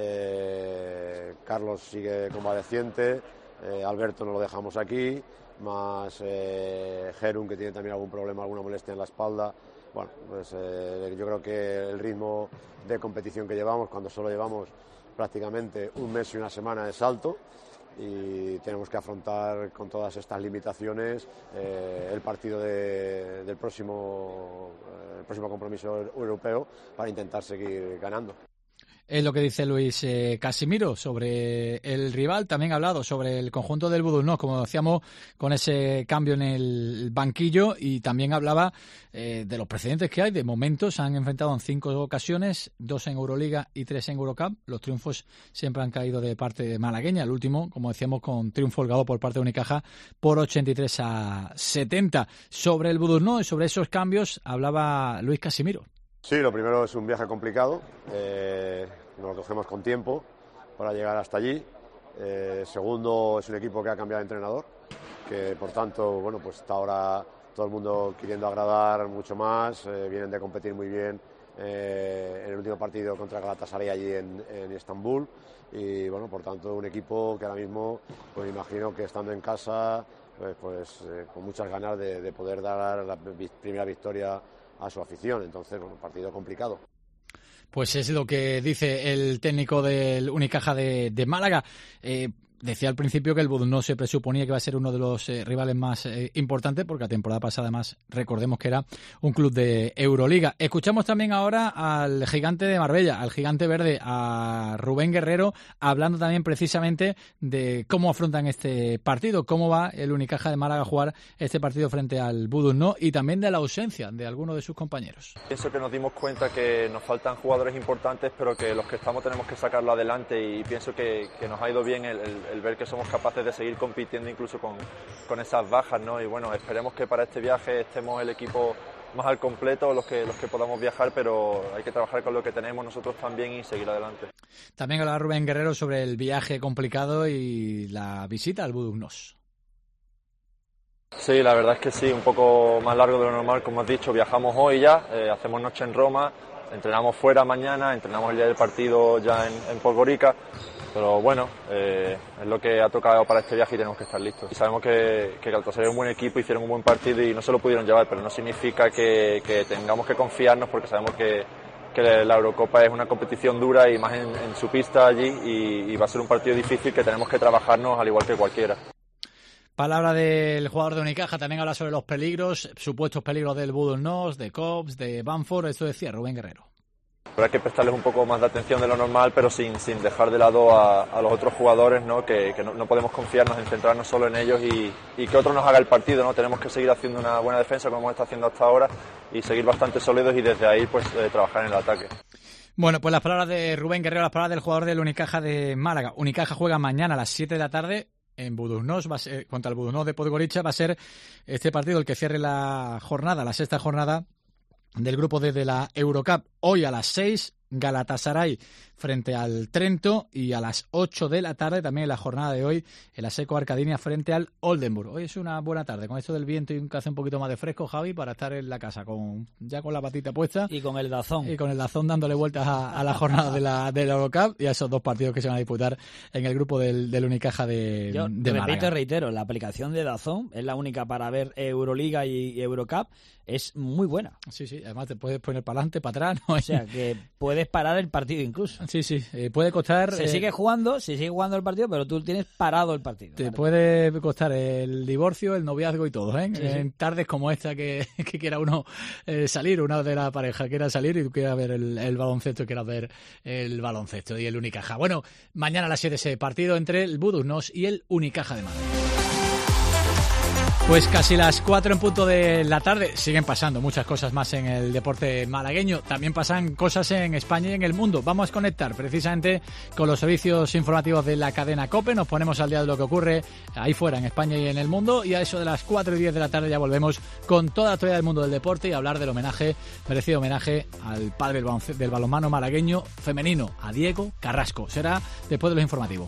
S5: Eh, Carlos sigue convaleciente, eh, Alberto no lo dejamos aquí, más eh, Gerun, que tiene también algún problema, alguna molestia en la espalda. Bueno, pues eh, yo creo que el ritmo de competición que llevamos, cuando solo llevamos prácticamente un mes y una semana, es alto, y tenemos que afrontar con todas estas limitaciones eh, el partido de, del próximo, eh, el próximo compromiso europeo para intentar seguir ganando.
S3: Es lo que dice Luis eh, Casimiro sobre el rival. También ha hablado sobre el conjunto del Budućnost, como decíamos, con ese cambio en el banquillo, y también hablaba eh, de los precedentes que hay. De momento se han enfrentado en cinco ocasiones, dos en Euroliga y tres en Eurocup. Los triunfos siempre han caído de parte malagueña. El último, como decíamos, con triunfo holgado por parte de Unicaja por ochenta y tres a setenta. Sobre el Budućnost y sobre esos cambios hablaba Luis Casimiro.
S5: Sí, lo primero es un viaje complicado, eh, nos lo cogemos con tiempo para llegar hasta allí. Eh, segundo, es un equipo que ha cambiado de entrenador, que por tanto, bueno, pues está ahora todo el mundo queriendo agradar mucho más, eh, vienen de competir muy bien eh, en el último partido contra Galatasaray allí en, en Estambul, y bueno, por tanto un equipo que ahora mismo, pues imagino que estando en casa, pues, pues eh, con muchas ganas de, de poder dar la primera victoria a su afición. Entonces, bueno, partido complicado.
S3: Pues es lo que dice el técnico del Unicaja de, de Málaga. Eh, decía al principio que el Budućnost se presuponía que iba a ser uno de los eh, rivales más eh, importantes, porque la temporada pasada, además, recordemos que era un club de Euroliga. Escuchamos también ahora al gigante de Marbella, al gigante verde, a Rubén Guerrero, hablando también precisamente de cómo afrontan este partido, cómo va el Unicaja de Málaga a jugar este partido frente al Budućnost, y también de la ausencia de algunos de sus compañeros.
S19: Pienso que nos dimos cuenta que nos faltan jugadores importantes, pero que los que estamos tenemos que sacarlo adelante, y pienso que, que nos ha ido bien el, el, el ver que somos capaces de seguir compitiendo incluso con, con esas bajas, ¿no? Y bueno, esperemos que para este viaje estemos el equipo más al completo, los que, los que podamos viajar, pero hay que trabajar con lo que tenemos nosotros también y seguir adelante.
S3: También hablaba Rubén Guerrero sobre el viaje complicado y la visita al Budućnost.
S19: Sí, la verdad es que sí, un poco más largo de lo normal, como has dicho. Viajamos hoy ya, eh, hacemos noche en Roma, entrenamos fuera mañana, entrenamos el día del partido ya en, en Podgorica, pero bueno, eh, es lo que ha tocado para este viaje y tenemos que estar listos. Y sabemos que, que Galatasaray es un buen equipo, hicieron un buen partido y no se lo pudieron llevar, pero no significa que, que tengamos que confiarnos, porque sabemos que, que la Eurocopa es una competición dura y más en, en su pista allí, y, y va a ser un partido difícil que tenemos que trabajarnos al igual que cualquiera.
S3: Palabra del jugador de Unicaja, también habla sobre los peligros, supuestos peligros del Budućnost, de Cobbs, de Bamford. Esto decía Rubén Guerrero.
S19: Habrá que prestarles un poco más de atención de lo normal, pero sin, sin dejar de lado a, a los otros jugadores, ¿no? Que, que no, no podemos confiarnos en centrarnos solo en ellos y, y que otro nos haga el partido, ¿no? Tenemos que seguir haciendo una buena defensa como hemos estado haciendo hasta ahora y seguir bastante sólidos, y desde ahí pues eh, trabajar en el ataque.
S3: Bueno, pues las palabras de Rubén Guerrero, las palabras del jugador del Unicaja de Málaga. Unicaja juega mañana a las siete de la tarde en Budućnost, va a ser, contra el Budućnost de Podgorica. Va a ser este partido el que cierre la jornada, la sexta jornada del grupo D de la Eurocup. Hoy a las seis, Galatasaray frente al Trento, y a las ocho de la tarde también en la jornada de hoy el Asseco Arcadinia frente al Oldenburg. Hoy es una buena tarde con esto del viento y que hace un poquito más de fresco, Javi, para estar en la casa con ya con la patita puesta
S4: y con el Dazón
S3: y con el Dazón dándole vueltas a, a la jornada de la, de la Eurocup y a esos dos partidos que se van a disputar en el grupo del, del Unicaja de,
S4: Yo,
S3: de
S4: repito
S3: Málaga.
S4: y reitero, la aplicación de Dazón es la única para ver Euroliga y Eurocup, es muy buena.
S3: Sí, sí, además te puedes poner para adelante, para atrás, ¿no?
S4: O sea, que puedes puedes parar el partido incluso.
S3: Sí, sí, eh, puede costar...
S4: Se
S3: eh,
S4: sigue jugando, se sigue jugando el partido, pero tú tienes parado el partido.
S3: Te
S4: ¿vale?
S3: puede costar el divorcio, el noviazgo y todo, ¿eh?
S4: Sí, sí.
S3: En tardes como esta que, que quiera uno eh, salir, una de la pareja quiera salir y tú quieras ver el, el baloncesto y quieras ver el baloncesto y el Unicaja. Bueno, mañana a las siete ese partido entre el Budućnost y el Unicaja de Málaga. Pues casi las cuatro en punto de la tarde. Siguen pasando muchas cosas más en el deporte malagueño. También pasan cosas en España y en el mundo. Vamos a conectar precisamente con los servicios informativos de la cadena COPE. Nos ponemos al día de lo que ocurre ahí fuera en España y en el mundo. Y a eso de las cuatro y diez de la tarde ya volvemos con toda la actualidad del mundo del deporte y hablar del homenaje, merecido homenaje al padre del, balonc- del balonmano malagueño femenino, a Diego Carrasco. Será después de los informativos.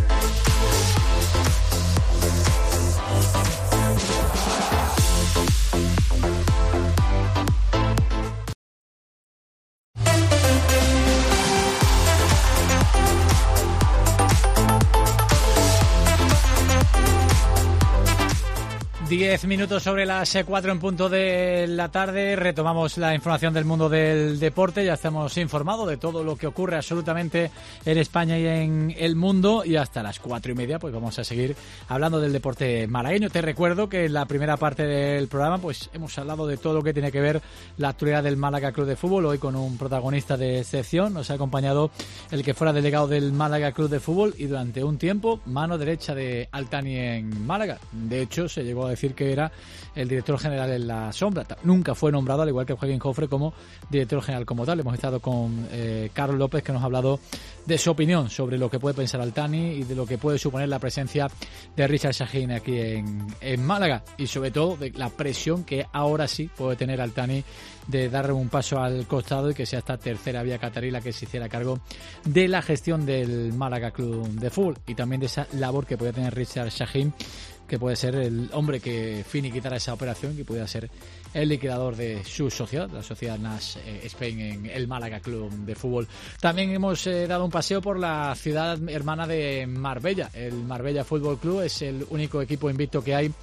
S3: Diez minutos sobre las cuatro en punto de la tarde. Retomamos la información del mundo del deporte. Ya estamos informados de todo lo que ocurre absolutamente en España y en el mundo. Y hasta las cuatro y media pues vamos a seguir hablando del deporte malagueño. Te recuerdo que en la primera parte del programa pues hemos hablado de todo lo que tiene que ver la actualidad del Málaga Club de Fútbol. Hoy con un protagonista de excepción. Nos ha acompañado el que fuera delegado del Málaga Club de Fútbol y durante un tiempo mano derecha de Altani en Málaga. De hecho, se llegó a decir que era el director general en la sombra. Nunca fue nombrado, al igual que Joaquín Jofre, como director general como tal. Hemos estado con eh, Carlos López, que nos ha hablado de su opinión sobre lo que puede pensar Altani y de lo que puede suponer la presencia de Richard Sahin aquí en, en Málaga, y sobre todo de la presión que ahora sí puede tener Altani de dar un paso al costado y que sea esta tercera vía catarí la que se hiciera cargo de la gestión del Málaga Club de Fútbol y también de esa labor que puede tener Richard Sahin, que puede ser el hombre que finiquitara esa operación, que pueda ser el liquidador de su sociedad, la sociedad Nash eh, Spain en el Málaga Club de Fútbol. También hemos eh, dado un paseo por la ciudad hermana de Marbella. El Marbella Fútbol Club es el único equipo invicto que hay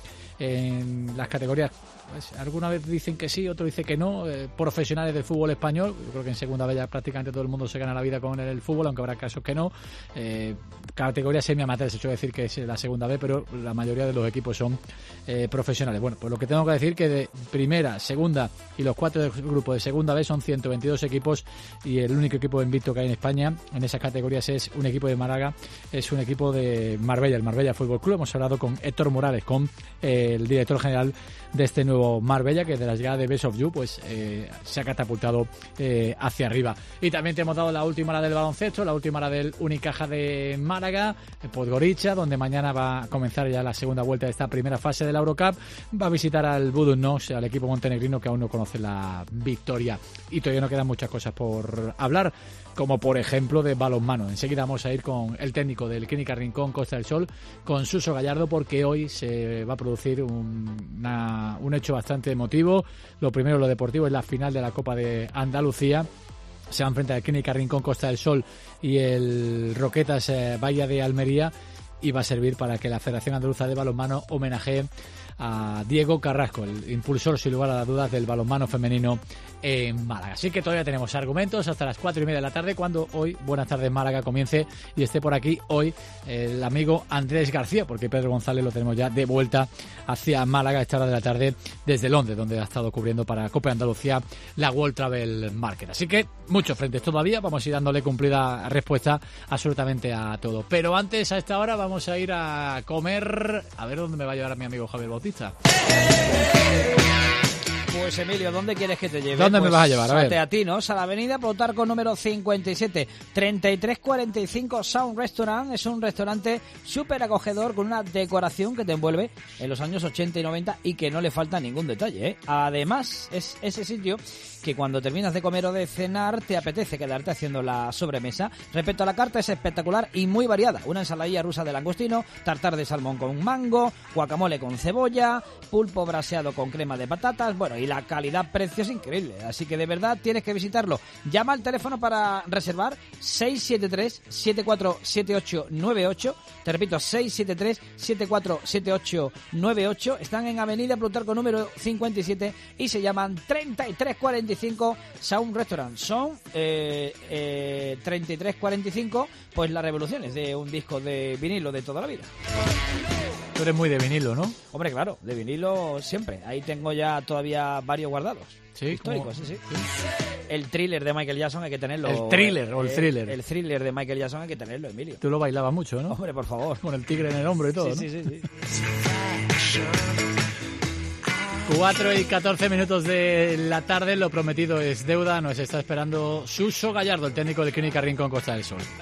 S3: en las categorías. Pues, alguna vez dicen que sí, otro dice que no, eh, profesionales del fútbol español. Yo creo que en segunda vez ya prácticamente todo el mundo se gana la vida con el fútbol, aunque habrá casos que no. Eh, categoría semi-amateur, se suele decir que es la segunda vez, pero la mayoría de los equipos son eh, profesionales. Bueno, pues lo que tengo que decir que de primera, segunda y los cuatro del grupo de segunda vez son ciento veintidós equipos, y el único equipo invicto que hay en España en esas categorías es un equipo de Málaga, es un equipo de Marbella, el Marbella Fútbol Club. Hemos hablado con Héctor Morales, con eh, el director general de este nuevo Marbella, que de la llegada de Best of You pues eh, se ha catapultado eh, hacia arriba. Y también te hemos dado la última hora del baloncesto, la última hora del Unicaja de Málaga, Podgorica, donde mañana va a comenzar ya la segunda vuelta de esta primera fase de la Eurocup. Va a visitar al Budućnost, al equipo montenegrino, que aún no conoce la victoria. Y todavía no quedan muchas cosas por hablar, como por ejemplo de balonmano. Enseguida vamos a ir con el técnico del Clínica Rincón Costa del Sol, con Suso Gallardo, porque hoy se va a producir un, una, un hecho bastante emotivo. Lo primero, lo deportivo, es la final de la Copa de Andalucía. Se va a enfrentar el Clínica Rincón Costa del Sol y el Roquetas eh, Bahía de Almería, y va a servir para que la Federación Andaluza de Balonmano homenajee a Diego Carrasco, el impulsor sin lugar a las dudas del balonmano femenino en Málaga. Así que todavía tenemos argumentos hasta las cuatro y media de la tarde, cuando hoy Buenas Tardes Málaga comience y esté por aquí hoy el amigo Andrés García, porque Pedro González lo tenemos ya de vuelta hacia Málaga a esta hora de la tarde desde Londres, donde ha estado cubriendo para Copa Andalucía la World Travel Market. Así que muchos frentes todavía, vamos a ir dándole cumplida respuesta absolutamente a todo. Pero antes, a esta hora, vamos a ir a comer, a ver dónde me va a llevar mi amigo Javier Bautista.
S4: Pues Emilio, ¿dónde quieres que te lleve?
S3: ¿Dónde
S4: pues
S3: me vas a llevar? A ver.
S4: A ti, ¿no? A la avenida Plutarco número cincuenta y siete, treinta y tres cuarenta y cinco Sound Restaurant. Es un restaurante súper acogedor con una decoración que te envuelve en los años ochenta y noventa y que no le falta ningún detalle, ¿eh? Además, es ese sitio que cuando terminas de comer o de cenar te apetece quedarte haciendo la sobremesa. Respecto a la carta, es espectacular y muy variada. Una ensaladilla rusa de langostino, tartar de salmón con mango, guacamole con cebolla, pulpo braseado con crema de patatas, bueno, y la calidad-precio es increíble, así que de verdad tienes que visitarlo. Llama al teléfono para reservar seis siete tres, siete cuatro siete ocho nueve ocho, te repito, seis siete tres, siete cuatro siete ocho nueve ocho, están en Avenida Plutarco número cincuenta y siete y se llaman treinta y tres cuarenta y cinco Sound Restaurant. Son eh, eh, treinta y tres cuarenta y cinco, pues las revoluciones de un disco de vinilo de toda la vida.
S3: Tú eres muy de vinilo, ¿no?
S4: Hombre, claro, de vinilo siempre. Ahí tengo ya todavía varios guardados.
S3: Sí,
S4: históricos,
S3: como...
S4: sí, sí. El thriller de Michael Jackson hay que tenerlo.
S3: El thriller o el thriller.
S4: El, el thriller de Michael Jackson hay que tenerlo, Emilio.
S3: Tú lo bailabas mucho, ¿no?
S4: Hombre, por favor.
S3: Con el tigre en el hombro y todo,
S4: sí,
S3: ¿no?
S4: Sí, sí, sí.
S3: cuatro y catorce minutos de la tarde, lo prometido es deuda. Nos está esperando Suso Gallardo, el técnico del Clínica Rincón Costa del Sol.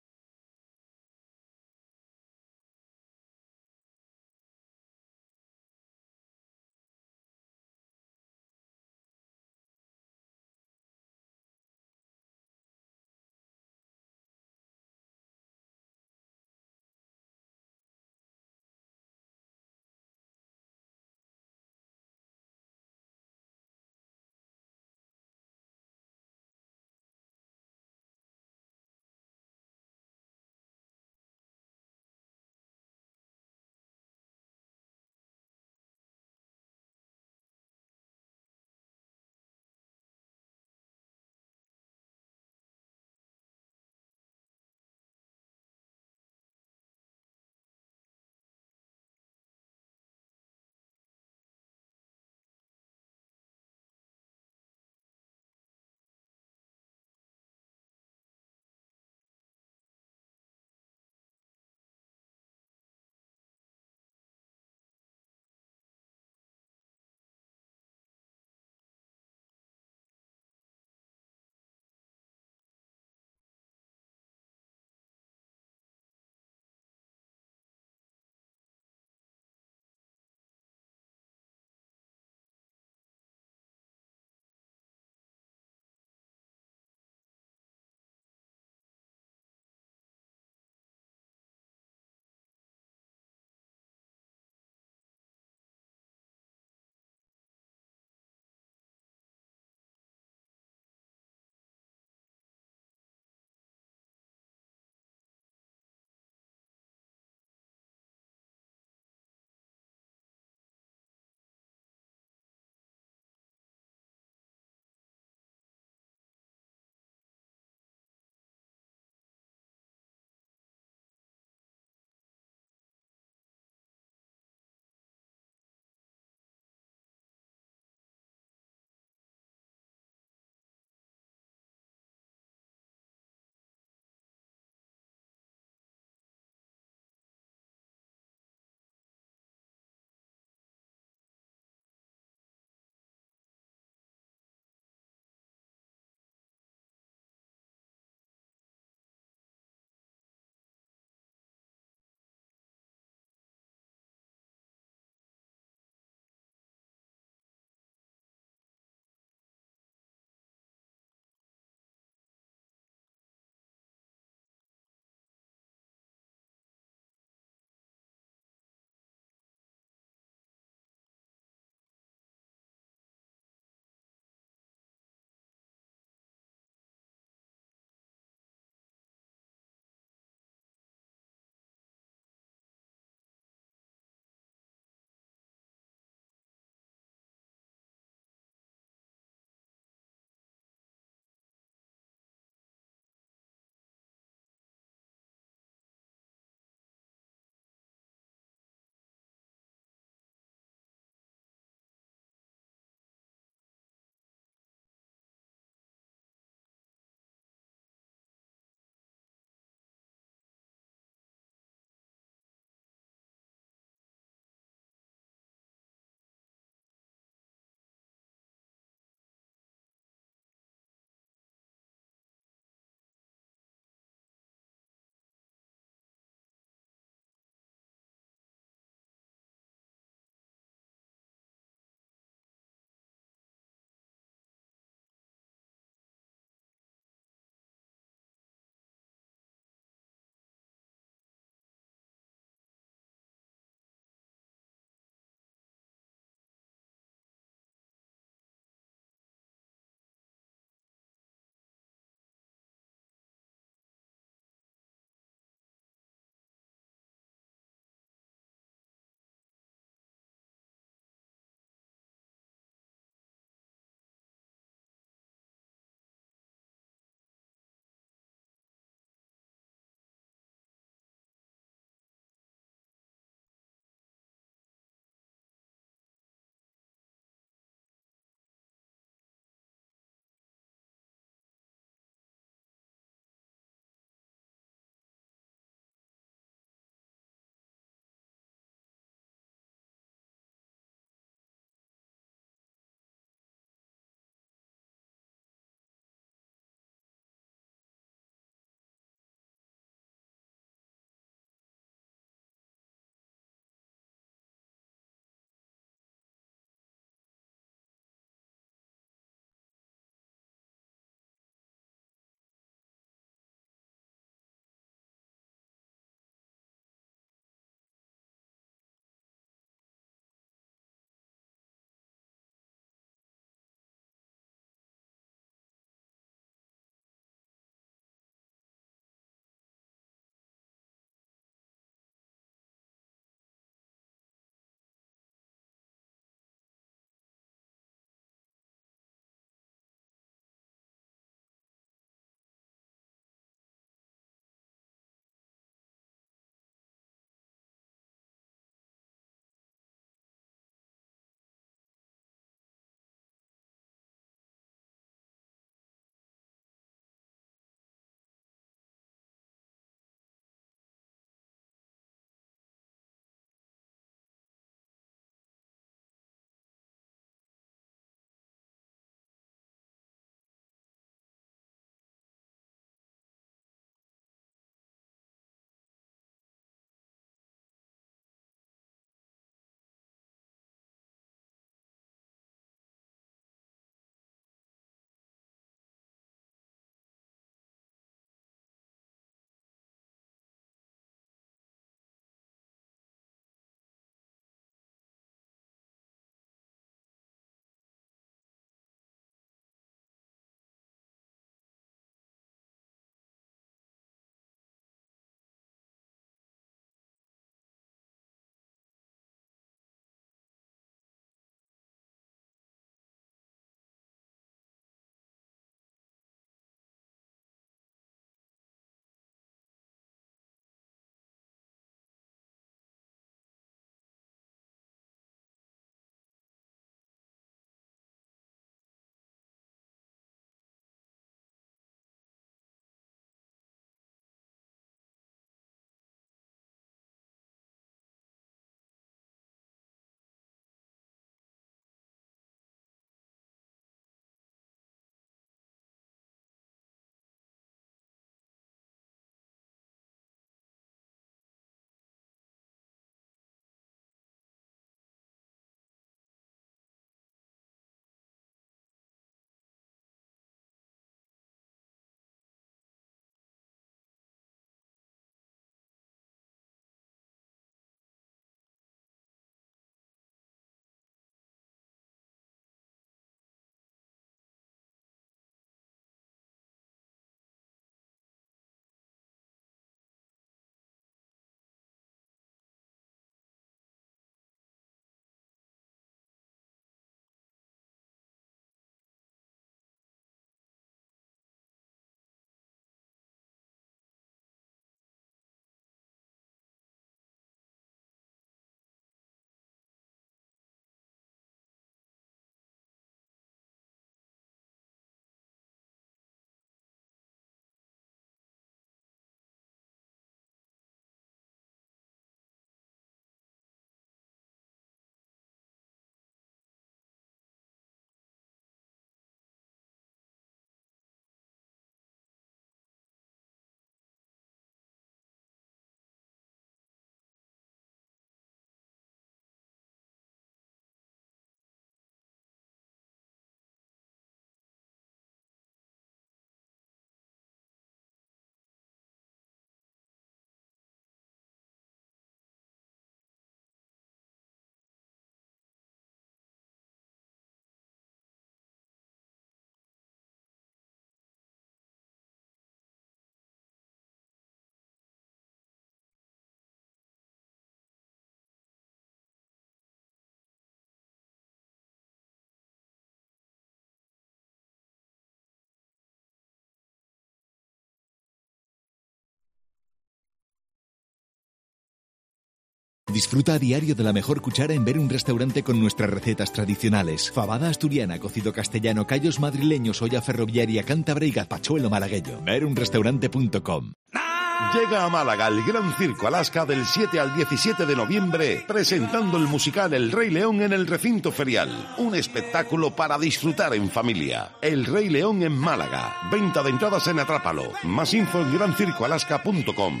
S10: Disfruta a diario de la mejor cuchara en Ver un Restaurante con nuestras recetas tradicionales. Fabada asturiana, cocido castellano, callos madrileños, olla ferroviaria, cántabra y gazpachuelo malagueño. ver un restaurante punto com.
S22: Llega a Málaga el Gran Circo Alaska del siete al diecisiete de noviembre, presentando el musical El Rey León en el recinto ferial. Un espectáculo para disfrutar en familia. El Rey León en Málaga. Venta de entradas en Atrápalo. Más info en gran circo alaska punto com.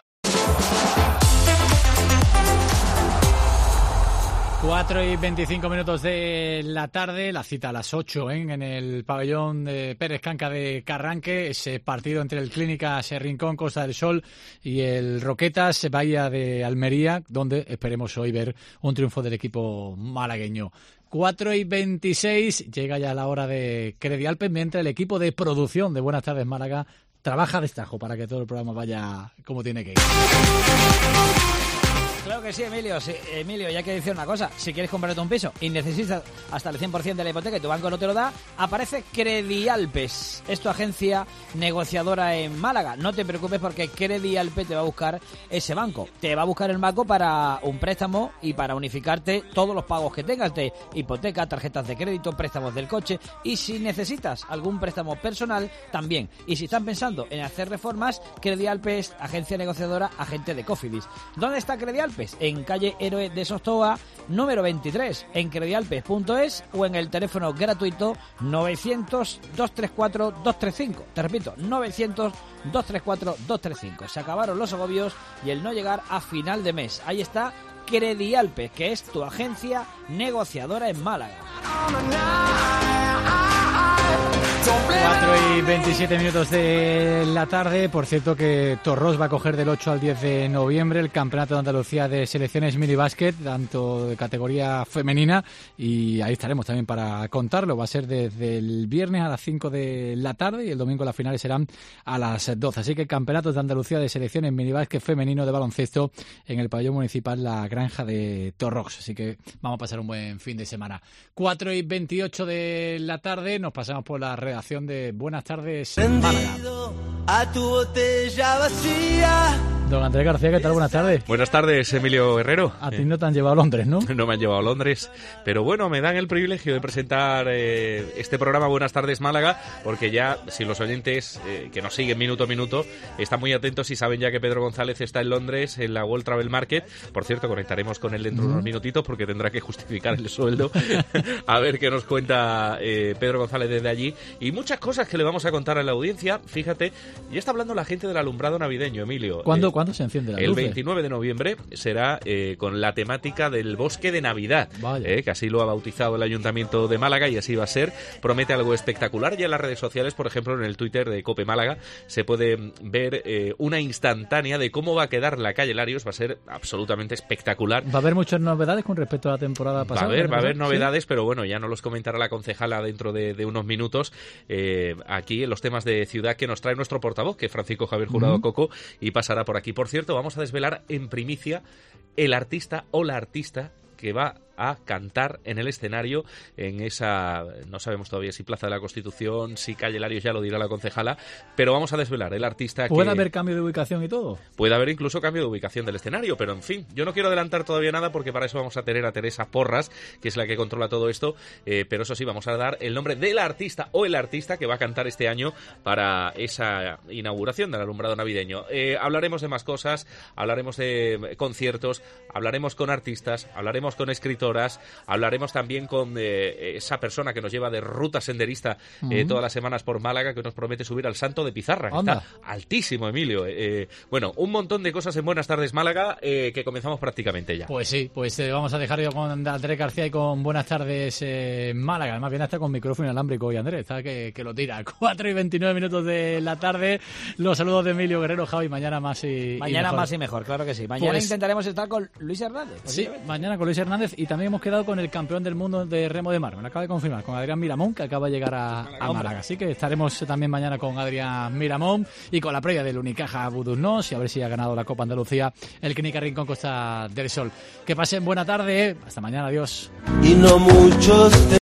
S3: cuatro y veinticinco minutos de la tarde, la cita a las ocho ¿eh? en el pabellón de Pérez Canca de Carranque, ese partido entre el Clínicas Rincón, Costa del Sol y el Roquetas, Bahía de Almería, donde esperemos hoy ver un triunfo del equipo malagueño. cuatro y veintiséis, llega ya la hora de Credialpes, mientras el equipo de producción de Buenas Tardes Málaga trabaja a destajo para que todo el programa vaya como tiene que ir.
S4: Claro que sí, Emilio. Sí, Emilio, ya que decir una cosa. Si quieres comprarte un piso y necesitas hasta el cien por ciento de la hipoteca y tu banco no te lo da, aparece Credialpes. Es tu agencia negociadora en Málaga. No te preocupes porque Credialpes te va a buscar ese banco. Te va a buscar el banco para un préstamo y para unificarte todos los pagos que tengas de hipoteca, tarjetas de crédito, préstamos del coche. Y si necesitas algún préstamo personal, también. Y si están pensando en hacer reformas, Credialpes, agencia negociadora, agente de Cofidis. ¿Dónde está Credialpes? En calle Héroe de Sostoa, número veintitrés, en credialpes punto es o en el teléfono gratuito novecientos, dos treinta y cuatro, doscientos treinta y cinco. Te repito, novecientos, dos treinta y cuatro, doscientos treinta y cinco. Se acabaron los agobios y el no llegar a final de mes. Ahí está Credialpes, que es tu agencia negociadora en Málaga.
S3: cuatro y veintisiete minutos de la tarde. Por cierto que Torros va a coger del ocho al diez de noviembre el Campeonato de Andalucía de Selecciones Minibásquet, tanto de categoría femenina, y ahí estaremos también para contarlo. Va a ser desde el viernes a las cinco de la tarde y el domingo las finales serán a las doce. Así que Campeonatos de Andalucía de Selecciones Minibásquet femenino de baloncesto en el pabellón municipal La Granja de Torrox. Así que vamos a pasar un buen fin de semana. cuatro y veintiocho de la tarde, nos pasamos por la redacción de Buenas Tardes Málaga.
S11: A tu botella vacía.
S3: Don Andrés García, ¿qué tal? Buenas tardes.
S23: Buenas tardes, Emilio Herrero.
S3: A ti no te han llevado a Londres, ¿no?
S23: No me han llevado a Londres, pero bueno, me dan el privilegio de presentar eh, este programa Buenas Tardes Málaga, porque ya, si los oyentes eh, que nos siguen minuto a minuto están muy atentos y saben ya que Pedro González está en Londres, en la World Travel Market. Por cierto, conectaremos con él dentro de unos minutitos porque tendrá que justificar el sueldo. A ver qué nos cuenta eh, Pedro González desde allí. Y muchas cosas que le vamos a contar a la audiencia. Fíjate, ya está hablando la gente del alumbrado navideño, Emilio.
S3: ¿Cuándo,
S23: eh,
S3: ¿cuándo se enciende la luz?
S23: El veintinueve de noviembre será eh, con la temática del bosque de Navidad, eh, que así lo ha bautizado el Ayuntamiento de Málaga y así va a ser. Promete algo espectacular. Ya en las redes sociales, por ejemplo, en el Twitter de Cope Málaga, se puede ver eh, una instantánea de cómo va a quedar la calle Larios. Va a ser absolutamente espectacular.
S3: ¿Va a haber muchas novedades con respecto a la temporada pasada?
S23: Va a haber, va a haber
S3: ¿Sí?
S23: novedades, pero bueno, ya nos los comentará la concejala dentro de, de unos minutos. Eh, aquí en los temas de ciudad que nos trae nuestro portavoz, que es Francisco Javier Jurado uh-huh. Coco, y pasará por aquí. Por cierto, vamos a desvelar en primicia el artista o la artista que va a cantar en el escenario en esa, no sabemos todavía si Plaza de la Constitución, si Calle Larios, ya lo dirá la concejala, pero vamos a desvelar el artista.
S3: ¿Puede
S23: que
S3: haber cambio de ubicación y todo?
S23: Puede haber incluso cambio de ubicación del escenario, pero en fin, yo no quiero adelantar todavía nada porque para eso vamos a tener a Teresa Porras, que es la que controla todo esto, eh, pero eso sí, vamos a dar el nombre del artista o el artista que va a cantar este año para esa inauguración del alumbrado navideño. Eh, hablaremos de más cosas, hablaremos de conciertos, hablaremos con artistas, hablaremos con escritores, hablaremos también con eh, esa persona que nos lleva de ruta senderista uh-huh. eh, todas las semanas por Málaga, que nos promete subir al Santo de Pizarra, que está altísimo, Emilio. Eh, bueno, un montón de cosas en Buenas Tardes Málaga eh, que comenzamos prácticamente ya.
S3: Pues sí, pues eh, vamos a dejar yo con Andrés García y con Buenas Tardes eh, Málaga. Además viene hasta con micrófono inalámbrico hoy, Andrés, está que, que lo tira. cuatro y veintinueve minutos de la tarde. Los saludos de Emilio Guerrero, Javi, mañana más y
S4: Mañana
S3: y mejor.
S4: más y mejor, claro que sí. Mañana pues, intentaremos estar con Luis Hernández.
S3: Sí, mañana con Luis Hernández y también hemos quedado con el campeón del mundo de remo de mar, me lo acaba de confirmar, con Adrián Miramón, que acaba de llegar a, a Málaga. Así que estaremos también mañana con Adrián Miramón y con la previa del Unicaja Budusnos y a ver si ha ganado la Copa Andalucía el Clínica Rincón Costa del Sol. Que pasen buena tarde, hasta mañana, adiós.
S11: Y no muchos